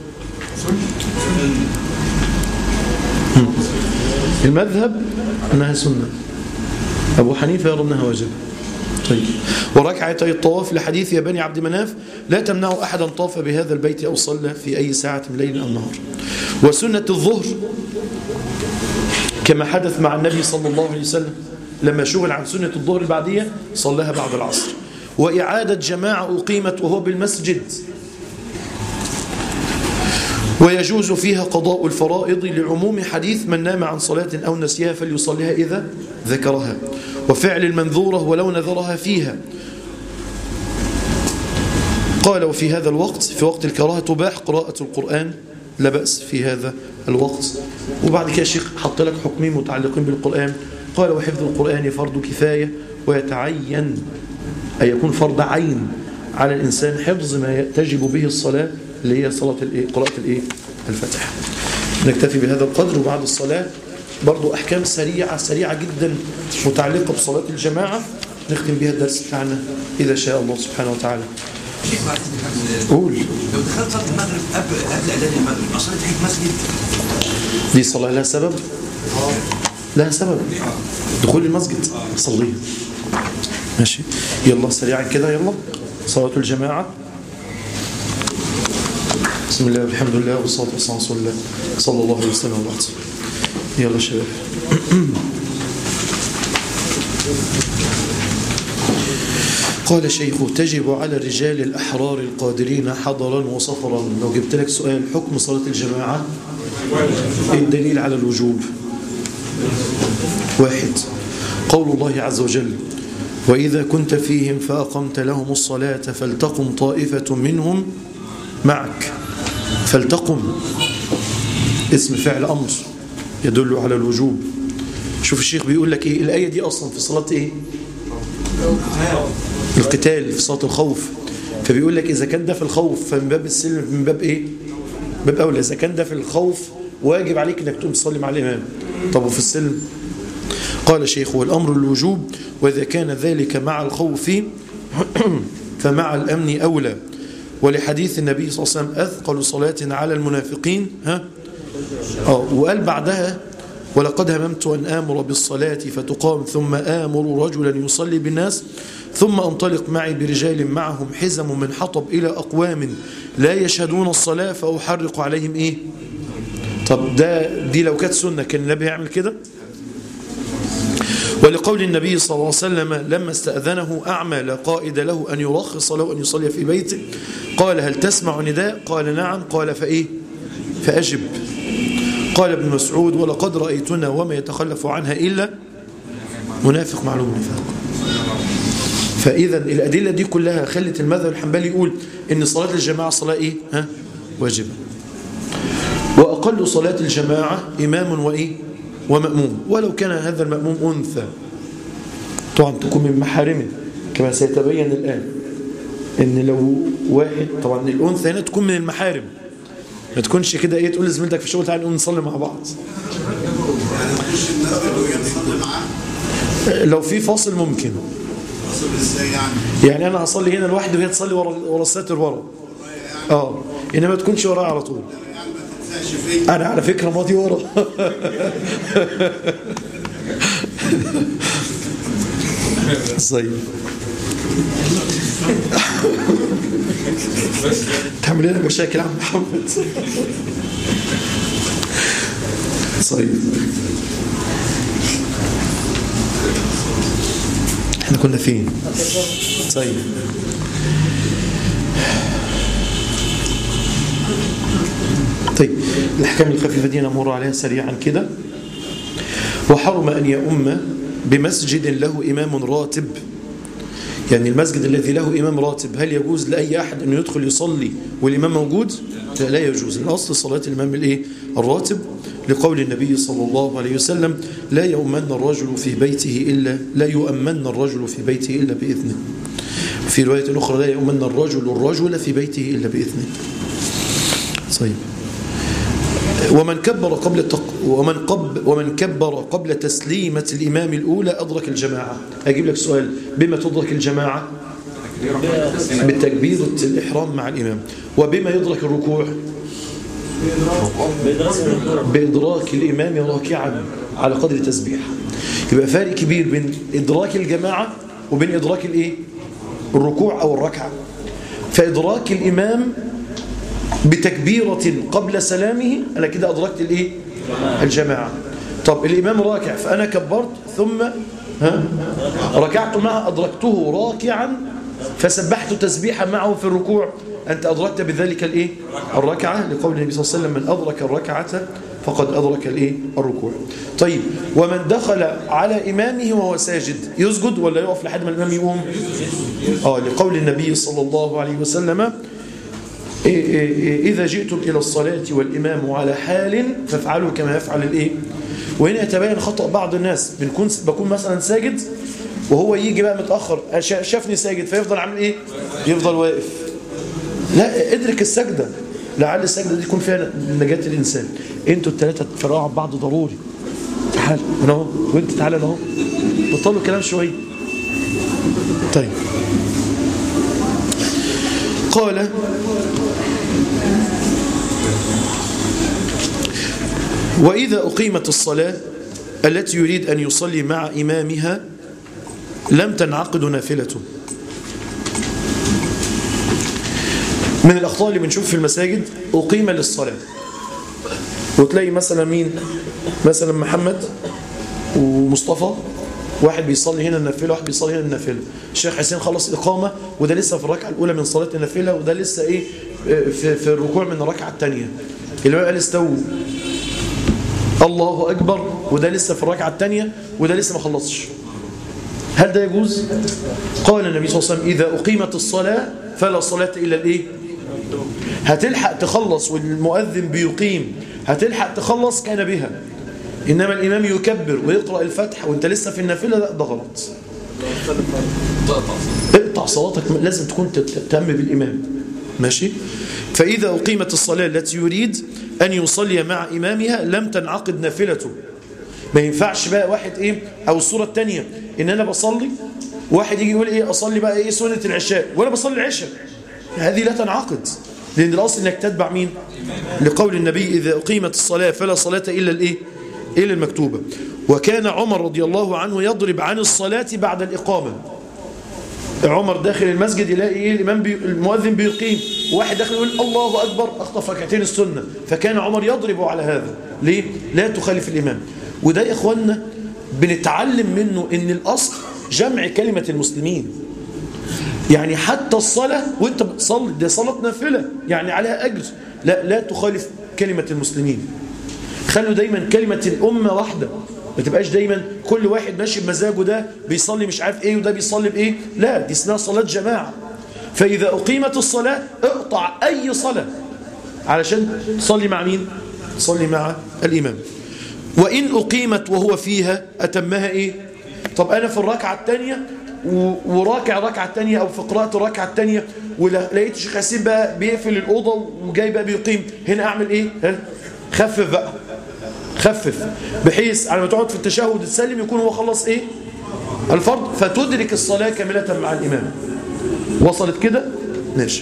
المذهب أنها سنة، أبو حنيفة يرى أنها واجب. طيب. وركعتي الطواف لحديث يا بني عبد مناف: لا تمنعوا أحدا طاف بهذا البيت أو صلى في أي ساعة من ليل أو نهار. وسنة الظهر كما حدث مع النبي صلى الله عليه وسلم لما شغل عن سنة الظهر البعدية صلاها بعد العصر. وإعادة جماعة أقيمت وهو بالمسجد، ويجوز فيها قضاء الفرائض لعموم حديث من نام عن صلاة أو نسيها فليصليها إذا ذكرها، وفعل المنذورة ولو نذرها فيها. قال: وفي هذا الوقت في وقت الكراهة تباح قراءة القرآن، لا بأس في هذا الوقت. وبعد كده الشيخ حط لك حكمين متعلقين بالقرآن. قال: وحفظ القرآن فرض كفاية، ويتعين أن يكون فرض عين على الإنسان حفظ ما تجب به الصلاة اللي هي صلاة قراءة الإيه؟ الفاتحة. نكتفي بهذا القدر. وبعد الصلاة برضو أحكام سريعة سريعة جدا متعلقة بصلاة الجماعة نختم بها الدرس بتاعنا إذا شاء الله سبحانه وتعالى. قول. لو دخلت صلاة المغرب قبل قبل أذان المغرب أصلي تحية مسجد، دي صلاة لها سبب؟ لها سبب دخول المسجد صليها. ماشي، يلا سريعا كده، يلا صلاة الجماعة. بسم الله والحمد لله والصلاة والسلام على رسول الله صلى الله عليه وسلم وبعد. يلا شباب. قال شيخ: تجب على الرجال الأحرار القادرين حضرا وسفرا. لو جبت لك سؤال حكم صلاة الجماعة، ايه الدليل على الوجوب؟ واحد: قول الله عز وجل: وإذا كنت فيهم فأقمت لهم الصلاة فلتقم طائفة منهم معك. فلتقم اسم فعل أمر يدل على الوجوب. شوف الشيخ بيقول لك ايه الآية دي أصلا في صلاة ايه؟ القتال، في صلاة الخوف. فبيقول لك إذا كان ده في الخوف فمن باب السلم من باب ايه؟ باب أولى. إذا كان ده في الخوف واجب عليك انك تقوم تصلي مع الإمام. طب وفي السلم؟ قال الشيخ: والأمر الوجوب، وإذا كان ذلك مع الخوف فمع الأمن أولى. ولحديث النبي صلى الله عليه وسلم: أثقل صلاة على المنافقين ها آه وقال بعدها: ولقد هممت أن آمر بالصلاة فتقام ثم آمر رجلا يصلي بالناس ثم أنطلق معي برجال معهم حزم من حطب إلى أقوام لا يشهدون الصلاة فأحرق عليهم إيه؟ طب ده دي لو كانت سنة كان النبي يعمل كده؟ ولقول النبي صلى الله عليه وسلم لما استأذنه أعمى لا قائد له أن يرخص له أن يصلي في بيته قال هل تسمع نداء؟ قال نعم. قال فإيه؟ فأجب. قال ابن مسعود ولقد رأيتنا وما يتخلف عنها إلا منافق معلوم نفاق. فإذا الأدلة دي كلها خلت المذهب الحنبلي يقول إن صلاة الجماعة صلاة إيه؟ ها؟ واجبة. وأقل صلاة الجماعة إمام وإيه؟ ومأموم، ولو كان هذا المأموم أنثى طبعا تكون من محارمه كما سيتبين الآن. إن لو واحد طبعا الأنثى هنا تكون من المحارم، ما تكونش كده إيه تقول لزميلتك في الشغل تعالى نقوم نصلي مع بعض. يعني مش المسجد وهي تصلي معاه؟ لو في فاصل ممكن. فاصل ازاي يعني؟ يعني أنا هصلي هنا لوحدي وهي تصلي ورا ورا الساتر ورا. اه إنما ما تكونش ورايا على طول. يعني ما تنساش فيا. أنا على فكرة ماضي ورا. طيب تعمل لنا مشاكل يا عم محمد. طيب احنا كنا فين؟ طيب طيب الأحكام الخفيفة دي نمر عليها سريعا كده. وحرم أن يؤم بمسجد له إمام راتب، يعني المسجد الذي له إمام راتب هل يجوز لأي أحد أن يدخل يصلي والإمام موجود؟ لا يجوز. الأصل صلاة الإمام الإيه؟ الراتب، لقول النبي صلى الله عليه وسلم لا يؤمن الرجل في بيته إلا لا يؤمن الرجل في بيته إلا بإذنه. في رواية أخرى لا يؤمن الرجل الرجل في بيته إلا بإذنه. طيب ومن كبر قبل التق... ومن قب... ومن كبر قبل تسليمة الإمام الأولى أدرك الجماعة. أجيب لك سؤال، بما تدرك الجماعة؟ بالتكبير الإحرام مع الإمام. وبما يدرك الركوع؟ بإدراك الإمام راكعا على قدر تسبيح. يبقى فارق كبير بين إدراك الجماعة وبين إدراك الإيه؟ الركوع أو الركعة. فإدراك الإمام بتكبيرة قبل سلامه أنا كده أدركت الإيه؟ الجماعة. طب الإمام راكع فأنا كبرت ثم ها ركعت معه أدركته راكعا فسبحت تسبيحا معه في الركوع، أنت أدركت بذلك الإيه؟ الركعة، لقول النبي صلى الله عليه وسلم من أدرك الركعة فقد أدرك الإيه؟ الركوع. طيب ومن دخل على إمامه وهو ساجد يسجد ولا يقف لحد ما الإمام يقوم؟ آه لقول النبي صلى الله عليه وسلم إذا جئتم إلى الصلاة والإمام على حال فافعلوا كما يفعل الإيه؟ وهنا يتبين خطأ بعض الناس، بنكون بكون مثلا ساجد وهو يجي بقى متأخر شافني ساجد فيفضل عامل إيه؟ يفضل واقف. لا، ادرك السجدة، لعل السجدة دي يكون فيها نجاة الإنسان. انتوا الثلاثة تفرقوا عن بعض ضروري. تعال هنا اهو وانت تعال اهو، بطلوا كلام شوية. طيب قال وإذا أقيمت الصلاة التي يريد أن يصلي مع إمامها لم تنعقد نافلته. من الأخطاء اللي بنشوف في المساجد أقيم للصلاة وتلاقي مثلا مين؟ مثلا محمد ومصطفى، واحد بيصلي هنا النافلة واحد بيصلي هنا النافلة. الشيخ حسين خلص إقامة وده لسه في الركعة الأولى من صلاة النافلة وده لسه إيه في, في الركوع من الركعة الثانية. اللي هو قال استووا الله أكبر وده لسه في الركعة الثانية وده لسه ما خلصش. هل ده يجوز؟ قال النبي صلى الله عليه وسلم إذا أقيمت الصلاة فلا صلاة إلا الإيه؟ هتلحق تخلص والمؤذن بيقيم، هتلحق تخلص كان بها. إنما الإمام يكبر ويقرأ الفتح وانت لسه في النافلة، لا ده غلط. اقطع صلاتك، لازم تكون تهتم بالإمام. ماشي؟ فإذا أقيمت الصلاة التي يريد أن يصلي مع إمامها لم تنعقد نافلته. ما ينفعش بقى واحد إيه، أو الصورة الثانية إن أنا بصلي واحد يجي يقول إيه أصلي بقى إيه سنة العشاء وأنا بصلي العشاء، هذه لا تنعقد، لأن الأصل إنك تتبع مين؟ لقول النبي إذا أقيمت الصلاة فلا صلاة إلا الإيه؟ إلا المكتوبة. وكان عمر رضي الله عنه يضرب عن الصلاة بعد الإقامة. عمر داخل المسجد يلاقي ايه الامام بي المؤذن بيقيم، وواحد داخل يقول الله اكبر، اخطف ركعتين السنه، فكان عمر يضرب على هذا. ليه؟ لا تخالف الامام. وده يا اخوانا بنتعلم منه ان الاصل جمع كلمه المسلمين. يعني حتى الصلاه وانت بتصلي دي صلاه نافله يعني عليها اجر، لا لا تخالف كلمه المسلمين. خلوا دايما كلمه الامه واحده، ما تبقاش دايما كل واحد ماشي بمزاجه، ده بيصلي مش عارف ايه وده بيصلي بايه. لا، دي اسمها صلاة جماعة. فإذا أقيمت الصلاة اقطع أي صلاة علشان تصلي مع مين؟ تصلي مع الإمام. وإن أقيمت وهو فيها أتمها إيه؟ طب أنا في الركعة الثانية وراكع الركعة الثانية أو في قراءة الركعة الثانية ولقيت الشيخ حسين بقى بيقفل الأوضة وجاي بقى بيقيم، هنا أعمل إيه؟ ها؟ خفف بقى، خفف بحيث على ما تقعد في التشهد تسلم يكون هو خلص ايه الفرض، فتدرك الصلاة كاملة مع الإمام. وصلت كده؟ ماشي.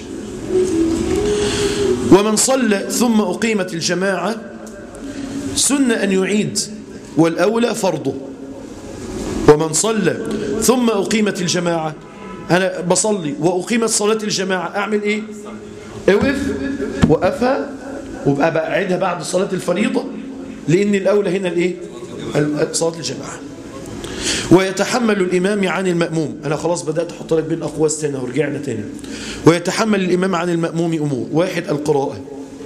ومن صلى ثم أقيمت الجماعة سن أن يعيد، والأولى فرضه. ومن صلى ثم أقيمت الجماعة، أنا بصلي وأقيمت صلاة الجماعة، أعمل إيه؟ اوقف وقفها وابقى بقعدها بعد صلاة الفريضة، لأن الأولى هنا الإيه؟ صلاة الجماعة. ويتحمل الإمام عن المأموم، أنا خلاص بدأت أحط لك بين أقواس تاني ورجعنا تاني. ويتحمل الإمام عن المأموم أمور. واحد القراءة،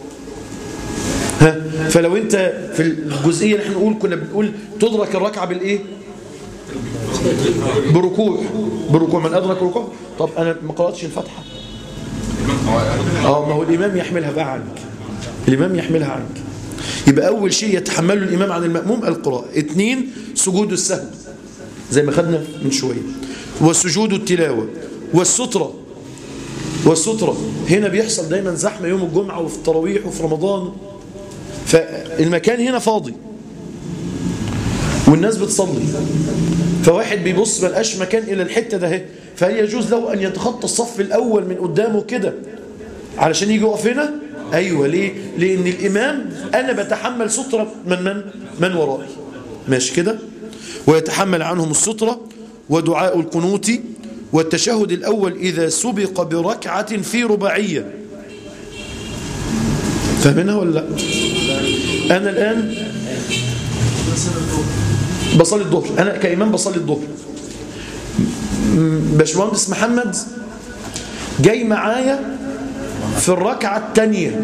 ها فلو أنت في الجزئية اللي احنا نقول كنا بنقول تدرك الركعة بالإيه؟ بركوع. بركوع، من أدرك ركوع. طب أنا ما قرأتش الفاتحة، اه ما هو الإمام يحملها بقى عنك، الإمام يحملها عنك. يبقى أول شيء يتحمل الإمام عن المأموم القراءة. اثنين سجود السهو زي ما خدنا من شوية، وسجود التلاوة، والسترة. والسترة هنا بيحصل دايما زحمة يوم الجمعة وفي التراويح وفي رمضان، فالمكان هنا فاضي والناس بتصلي، فواحد بيبص ملقاش مكان إلى الحتة ده، فهل يجوز له أن يتخطى الصف الأول من قدامه كده علشان يجي يقف هنا؟ أيوة. ليه؟ لأن الإمام أنا بتحمل سترة من من؟ من ورائي. ماشي كده؟ ويتحمل عنهم السترة ودعاء القنوت والتشهد الأول إذا سبق بركعة في رباعية. فاهمينها ولا لا؟ أنا الآن بصلي الظهر، أنا كإمام بصلي الظهر، باشمهندس محمد جاي معايا في الركعة الثانية.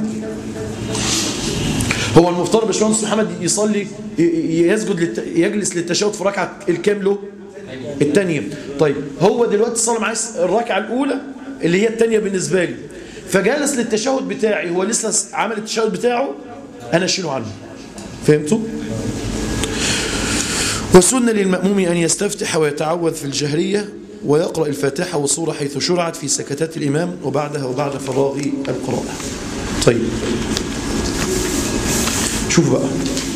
هو المفترض باشمهندس محمد يصلي يسجد للت... يجلس للتشهد في الركعة الكام له؟ الثانية. طيب هو دلوقتي صلى معايا الركعة الأولى اللي هي الثانية بالنسبة لي، فجالس للتشهد بتاعي، هو لسه عمل التشهد بتاعه، أنا أشيله عنه. فهمتوا؟ وسن للمأموم أن يستفتح ويتعوذ في الجهرية ويقرأ الفاتحة والسورة حيث شرعت في سكتات الإمام وبعدها وبعد فراغ القراءة. طيب شوف بقى،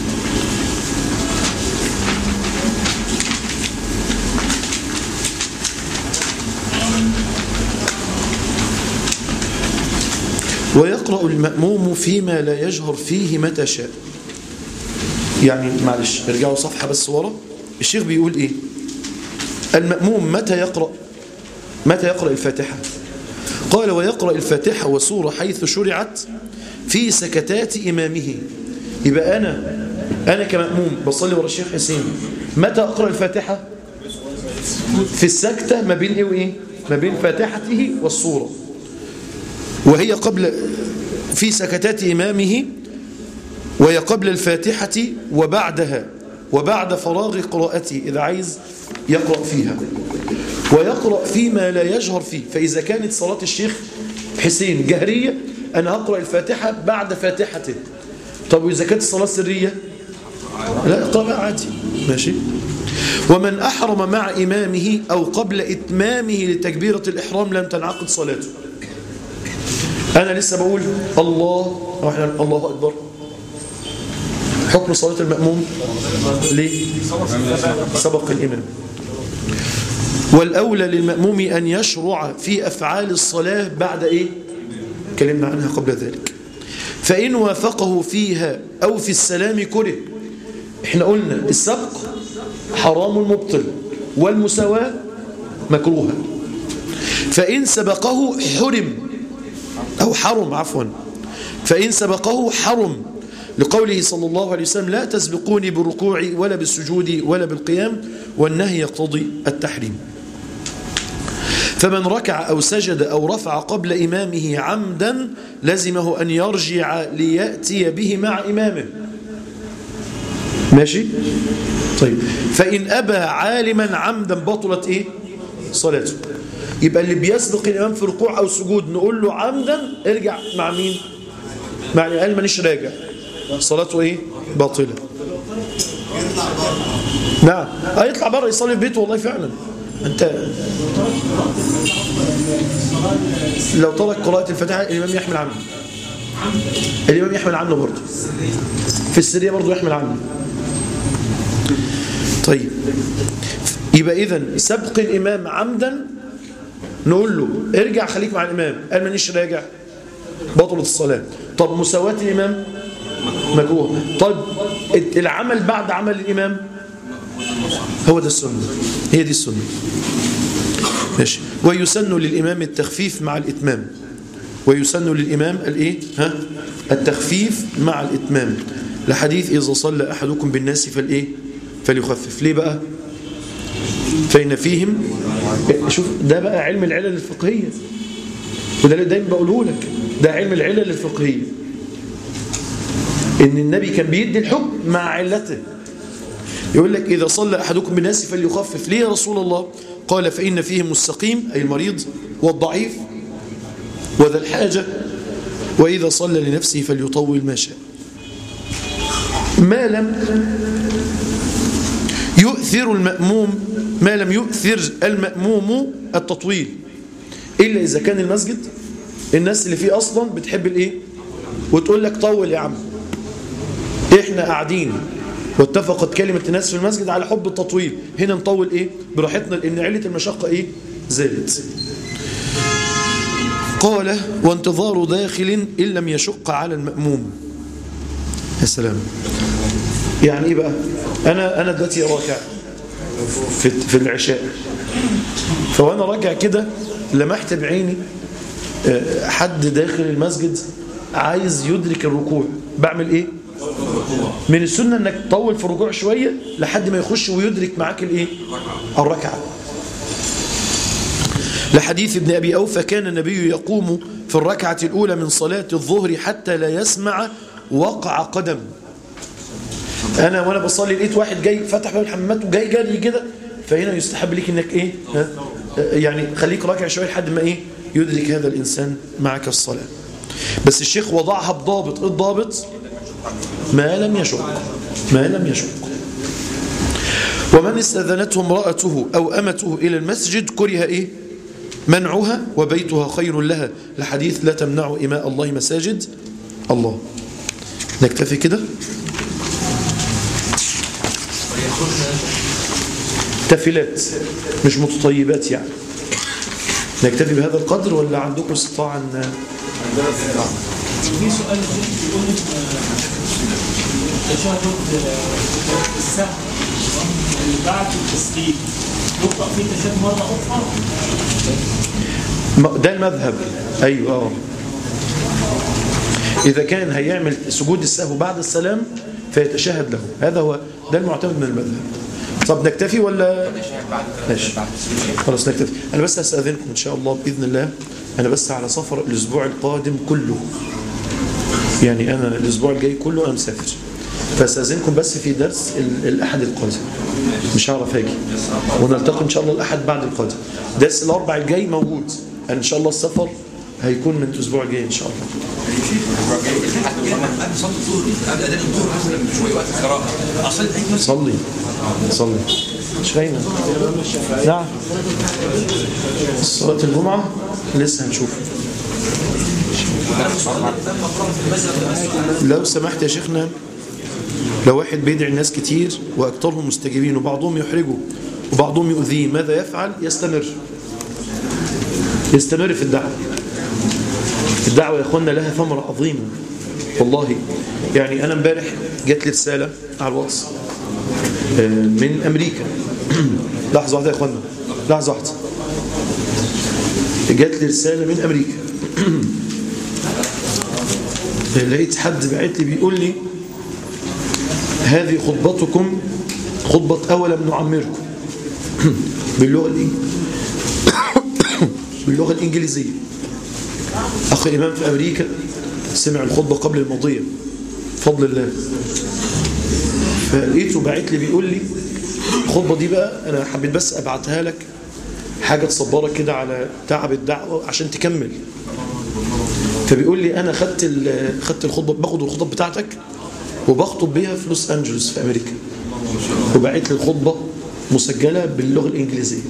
ويقرأ المأموم فيما لا يجهر فيه متى شاء. يعني معلش ارجعوا صفحة بس ورا، الشيخ بيقول ايه؟ المأموم متى يقرأ؟ متى يقرأ الفاتحة؟ قال ويقرأ الفاتحة وسورة حيث شرعت في سكتات إمامه. يبقى أنا أنا كمأموم بصلي ورا الشيخ حسين، متى أقرأ الفاتحة؟ في السكتة ما بين إيه وإيه؟ ما بين فاتحته والسورة، وهي قبل في سكتات إمامه، وهي قبل الفاتحة وبعدها وبعد فراغ قراءته إذا عايز يقرأ فيها. ويقرأ فيما لا يجهر فيه، فإذا كانت صلاة الشيخ حسين جهرية أنا أقرأ الفاتحة بعد فاتحته. طب وإذا كانت الصلاة سرية لا أقرأ عادي. ماشي. ومن أحرم مع إمامه أو قبل إتمامه لتكبيرة الإحرام لم تنعقد صلاته. أنا لسه بقول الله الله أكبر، حكم صلاة المأموم ليه؟ سبق الإمام. والأولى للمأموم أن يشرع في أفعال الصلاة بعد إيه؟ كلمنا عنها قبل ذلك. فإن وافقه فيها أو في السلام كره. إحنا قلنا السبق حرام مبطل والمساواة مكروهة. فإن سبقه حرم أو حرم عفوا فإن سبقه حرم لقوله صلى الله عليه وسلم لا تسبقوني بالركوع ولا بالسجود ولا بالقيام، والنهي يقتضي التحريم. فمن ركع أو سجد أو رفع قبل إمامه عمدا لزمه أن يرجع ليأتي به مع إمامه. ماشي؟ طيب فإن أبى عالما عمدا بطلت إيه؟ صلاته. يبقى اللي بيسبق الإمام في ركوع أو سجود نقول له عمدا ارجع مع مين؟ مع الإمام مانيش راجع، صلاته إيه؟ باطلة. نعم هيطلع بره يصلي في بيته والله فعلا. أنت لو ترك قراءة الفاتحة الإمام يحمل عنه، الإمام يحمل عنه برضه في السرية برضه يحمل عنه. طيب يبقى إذن سبق الإمام عمدا نقول له ارجع خليك مع الإمام، قال مانيش راجع بطلت الصلاة. طب مساواة الإمام مكروه. طيب العمل بعد عمل الإمام هو ده السنة، هي دي السنة. ماشي. ويسن للإمام التخفيف مع الإتمام، ويسن للإمام الإيه؟ ها؟ التخفيف مع الإتمام لحديث إذا صلى أحدكم بالناس فالإيه؟ فليخفف. ليه بقى؟ فإن فيهم، شوف ده بقى علم العلل الفقهية، وده اللي دايما بقوله لك، ده علم العلل الفقهية، إن النبي كان بيدي الحكم مع علته. يقول لك إذا صلى أحدكم بالناس فليخفف. ليه يا رسول الله؟ قال فإن فيهم السقيم أي المريض والضعيف وذا الحاجة، وإذا صلى لنفسه فليطول ما شاء، ما لم يؤثر المأموم ما لم يؤثر المأموم التطويل، إلا إذا كان المسجد الناس اللي فيه أصلا بتحب الإيه؟ وتقول لك طول يا عم، إحنا قاعدين واتفقت كلمة الناس في المسجد على حب التطويل، هنا نطول إيه؟ براحتنا، لأن علة المشقة إيه؟ زالت. قال وانتظار داخل إن لم يشق على المأموم. يا سلام. يعني إيه بقى؟ أنا أنا دلوقتي راكع في في العشاء، فوأنا راكع كده لمحت بعيني حد داخل المسجد عايز يدرك الركوع، بعمل إيه؟ من السنة أنك تطول في الركوع شوية لحد ما يخش ويدرك معاك الإيه؟ الركعة. لحديث ابن أبي أوفى كان النبي يقوم في الركعة الأولى من صلاة الظهر حتى لا يسمع وقع قدم. أنا وأنا بصلي لقيت واحد جاي فتح باب الحمامات وجاي جري كده، فهنا يستحب لك أنك إيه؟ يعني خليك راكع شوية لحد ما إيه؟ يدرك هذا الإنسان معك الصلاة. بس الشيخ وضعها بضابط. إيه الضابط؟ ما لم يشق، ما لم يشق. ومن استأذنته امرأته أو أمته إلى المسجد كره إيه؟ منعها وبيتها خير لها، لحديث لا تمنعوا إماء الله مساجد الله. نكتفي كده. تفلات مش متطيبات يعني. نكتفي بهذا القدر ولا عندكم استطاعة أن في سؤال بيقول تشهد السهو اللي بعد التسليم يقرأ فيه تشهد مرة أخرى؟ ده المذهب. أيوة آه. إذا كان هيعمل سجود السهو بعد السلام فيتشهد له، هذا هو ده المعتمد من المذهب. طب نكتفي ولا ماشي؟ خلاص نكتفي. أنا بس هستأذنكم إن شاء الله بإذن الله، أنا بس على سفر الأسبوع القادم كله، يعني أنا الأسبوع الجاي كله أنا مسافر، فاستأذنكم بس في درس الأحد القادم مش هعرف أجي، ونلتقي إن شاء الله الأحد بعد القادم. درس الأربع الجاي موجود، أنا إن شاء الله السفر هيكون من الأسبوع الجاي إن شاء الله. صلي صلي شرينا. نعم صلاة الجمعة لسه هنشوف. لو سمحت يا شيخنا، لو واحد بيدعي الناس كتير وأكثرهم مستجيبين وبعضهم يحرجه وبعضهم يؤذيه، ماذا يفعل؟ يستمر يستمر في الدعوة. الدعوة يا أخوانا لها ثمرة عظيمة والله. يعني أنا امبارح جات لي رسالة على الواتس من أمريكا. لحظة واحدة يا أخوانا، لحظة واحدة. جات لي رسالة من أمريكا لقيت حد بعت لي بيقول لي هذه خطبتكم خطبة أولم نعمركم باللغة الإنجليزية باللغة الإنجليزية. أخ إمام في أمريكا سمع الخطبة قبل الماضية بفضل الله، فلقيته بعت لي بيقول لي الخطبة دي بقى أنا حبيت بس أبعتها لك حاجة تصبرك كده على تعب الدعوة عشان تكمل. فبيقول لي أنا خدت خدت الخطبة، باخد الخطب بتاعتك وبخطب بيها في لوس أنجلوس في أمريكا، وبعت لي الخطبة مسجلة باللغة الإنجليزية.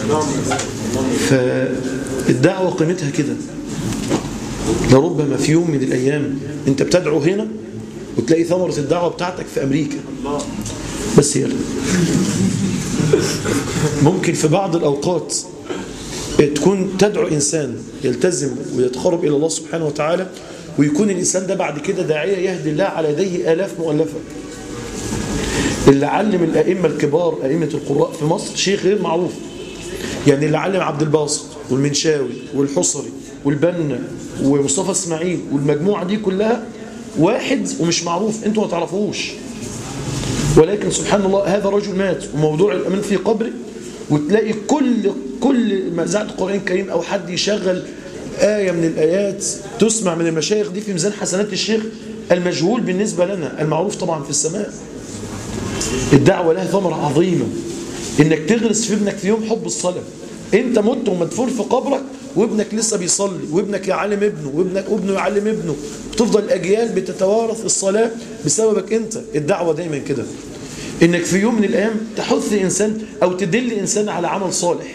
فالدعوة قيمتها كده، لربما في يوم من الأيام أنت بتدعو هنا وتلاقي ثمرة الدعوة بتاعتك في أمريكا. بس يلا ممكن في بعض الأوقات تكون تدعو إنسان يلتزم ويتقرب إلى الله سبحانه وتعالى، ويكون الإنسان ده بعد كده داعية يهدي الله على يديه آلاف مؤلفة. اللي علم الأئمة الكبار أئمة القراء في مصر شيء غير معروف. يعني اللي علم عبد الباسط والمنشاوي والحصري والبنا ومصطفى اسماعيل والمجموعة دي كلها واحد ومش معروف، انتوا ما تعرفوش، ولكن سبحان الله هذا رجل مات وموضوع الأمن في قبره، وتلاقي كل كل مذاعة القرآن الكريم أو حد يشغل آية من الآيات تسمع من المشايخ دي في ميزان حسنات الشيخ المجهول بالنسبة لنا، المعروف طبعا في السماء. الدعوة لها ثمرة عظيمة، إنك تغرس في ابنك في يوم حب الصلاة. أنت مت ومدفون في قبرك وابنك لسه بيصلي، وابنك يعلم ابنه، وابنك ابنه يعلم ابنه، بتفضل الأجيال بتتوارث الصلاة بسببك أنت. الدعوة دايما كده، إنك في يوم من الأيام تحث إنسان أو تدل إنسان على عمل صالح،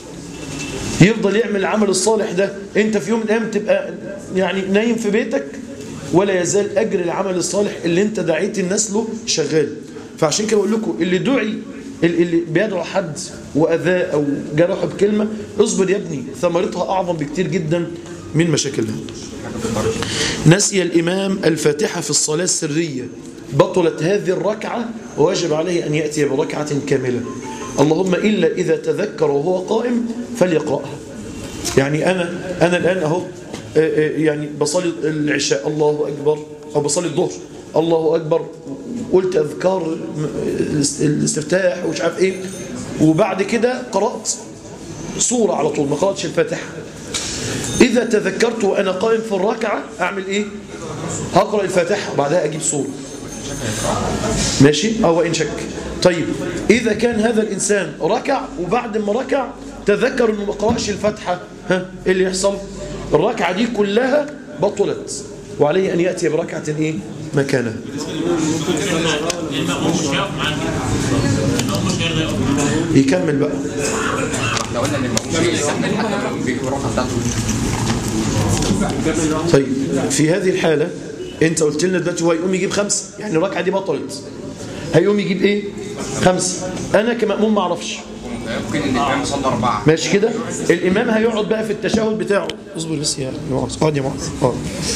يفضل يعمل العمل الصالح ده. أنت في يوم من الأيام تبقى يعني نايم في بيتك ولا يزال أجر العمل الصالح اللي أنت دعيت الناس له شغال. فعشان كده أقول لكم اللي دعي اللي بيدعو حد وأذاه أو جرحه بكلمة، اصبر يا ابني، ثمرتها أعظم بكتير جدا من مشاكلها. نسي الإمام الفاتحة في الصلاة السرية، بطلت هذه الركعة وواجب عليه أن يأتي بركعة كاملة، اللهم إلا إذا تذكر وهو قائم فليقرأها. يعني أنا أنا الآن أهو يعني بصلي العشاء الله أكبر، أو بصلي الظهر الله أكبر، قلت أذكار الاستفتاح ومش عارف إيه، وبعد كده قرأت سورة على طول، ما قرأتش الفاتحة. إذا تذكرت وأنا قائم في الركعة أعمل إيه؟ هقرأ الفاتحة وبعدها أجيب سورة، ماشي؟ أو إن شك. طيب إذا كان هذا الإنسان ركع وبعد ما ركع تذكر أنه ما قرأش الفاتحة، ها إيه اللي يحصل؟ الركعة دي كلها بطلت، وعليه أن يأتي بركعة إيه؟ مكانها. يكمل بقى. طيب في هذه الحالة انت قلت لنا دلوقتي هو هيقوم يجيب خمسة، يعني الركعة دي بطلت، هيقوم يجيب ايه؟ خمسة. انا كمأموم ما اعرفش، ممكن الامام يصلي اربعه ماشي كده. الامام هيقعد بقى في التشهد بتاعه، اصبر بس يا معاذ، اقعد يا معاذ اقعد.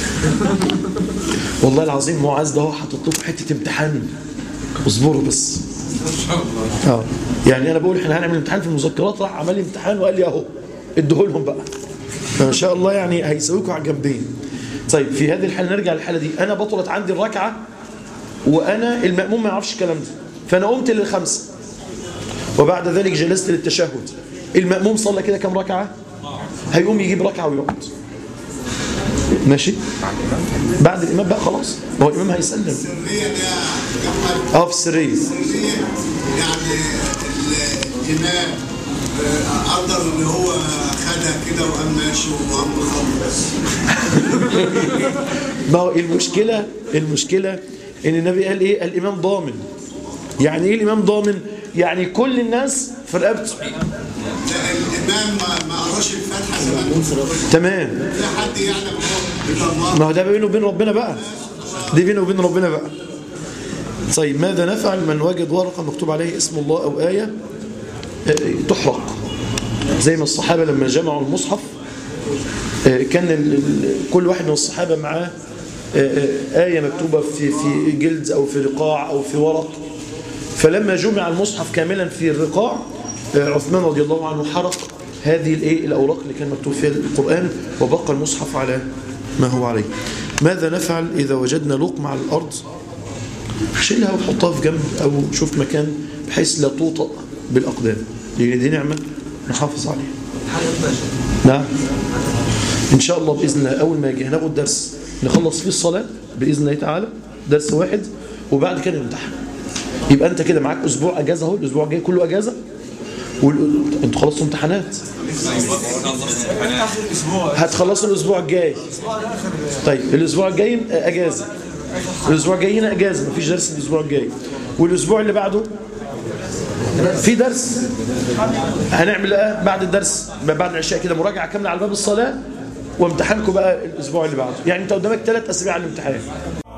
والله العظيم معاذ ده هو حاطط لكم حته امتحان، اصبروا بس ان شاء الله. اه يعني انا بقول احنا هنعمل امتحان في المذكرات، راح عمل لي امتحان وقال لي اهو اديه لهم بقى، فان شاء الله يعني هيسويكم على الجنبين. طيب في هذه الحاله نرجع للحاله دي، انا بطلت عندي الركعه وانا المأموم ما يعرفش الكلام ده، فانا قمت للخمسه وبعد ذلك جلست للتشهد. المأموم صلى كده كم ركعه؟ هيقوم يجيب ركعه ويقعد، ماشي؟ بعد الامام بقى خلاص، ما هو الامام هيسلم. السريه ده اه في السريه السريه يعني الامام قدر ان هو خدها كده وقام ماشي وقام مخلص. ما هو المشكله المشكله ان النبي قال ايه؟ الامام ضامن. يعني ايه الامام ضامن؟ يعني كل الناس في رقبته. لا الامام ما قراش الفاتحه زمان. تمام. لا حد يعلم هو. ما هو ده بينه وبين ربنا بقى، دي بينه وبين ربنا بقى. طيب ماذا نفعل من وجد ورقه مكتوب عليه اسم الله او ايه تحرق؟ زي ما الصحابه لما جمعوا المصحف كان كل واحد من الصحابه معاه آية مكتوبة في في جلد أو في رقاع أو في ورق، فلما جمع المصحف كاملا في الرقاع عثمان رضي الله عنه حرق هذه الايه الاوراق اللي كان مكتوب فيها القرآن، وبقى المصحف على ما هو عليه. ماذا نفعل إذا وجدنا لقمة على الأرض؟ شيلها وحطها في جنب، أو شوف مكان بحيث لا توطأ بالأقدام، لأن دي نعمة نحافظ عليها. نعم إن شاء الله بإذن الله أول ما يجي هناخد درس نخلص فيه الصلاة بإذن الله تعالى، درس واحد، وبعد كده نمتحن. يبقى أنت كده معاك أسبوع أجازة أهو، الأسبوع الجاي كله أجازة، وأنتوا خلصتوا امتحانات. هتخلصوا الأسبوع الجاي. طيب الأسبوع الجاي أجازة، الأسبوع الجاي هنا أجازة، مفيش درس الأسبوع الجاي، والأسبوع اللي بعده في درس. هنعمل ايه بعد الدرس؟ بعد العشاء كده مراجعة كاملة على باب الصلاة، وامتحانكم بقى الأسبوع اللي بعده. يعني أنت قدامك ثلاث أسابيع على الامتحان.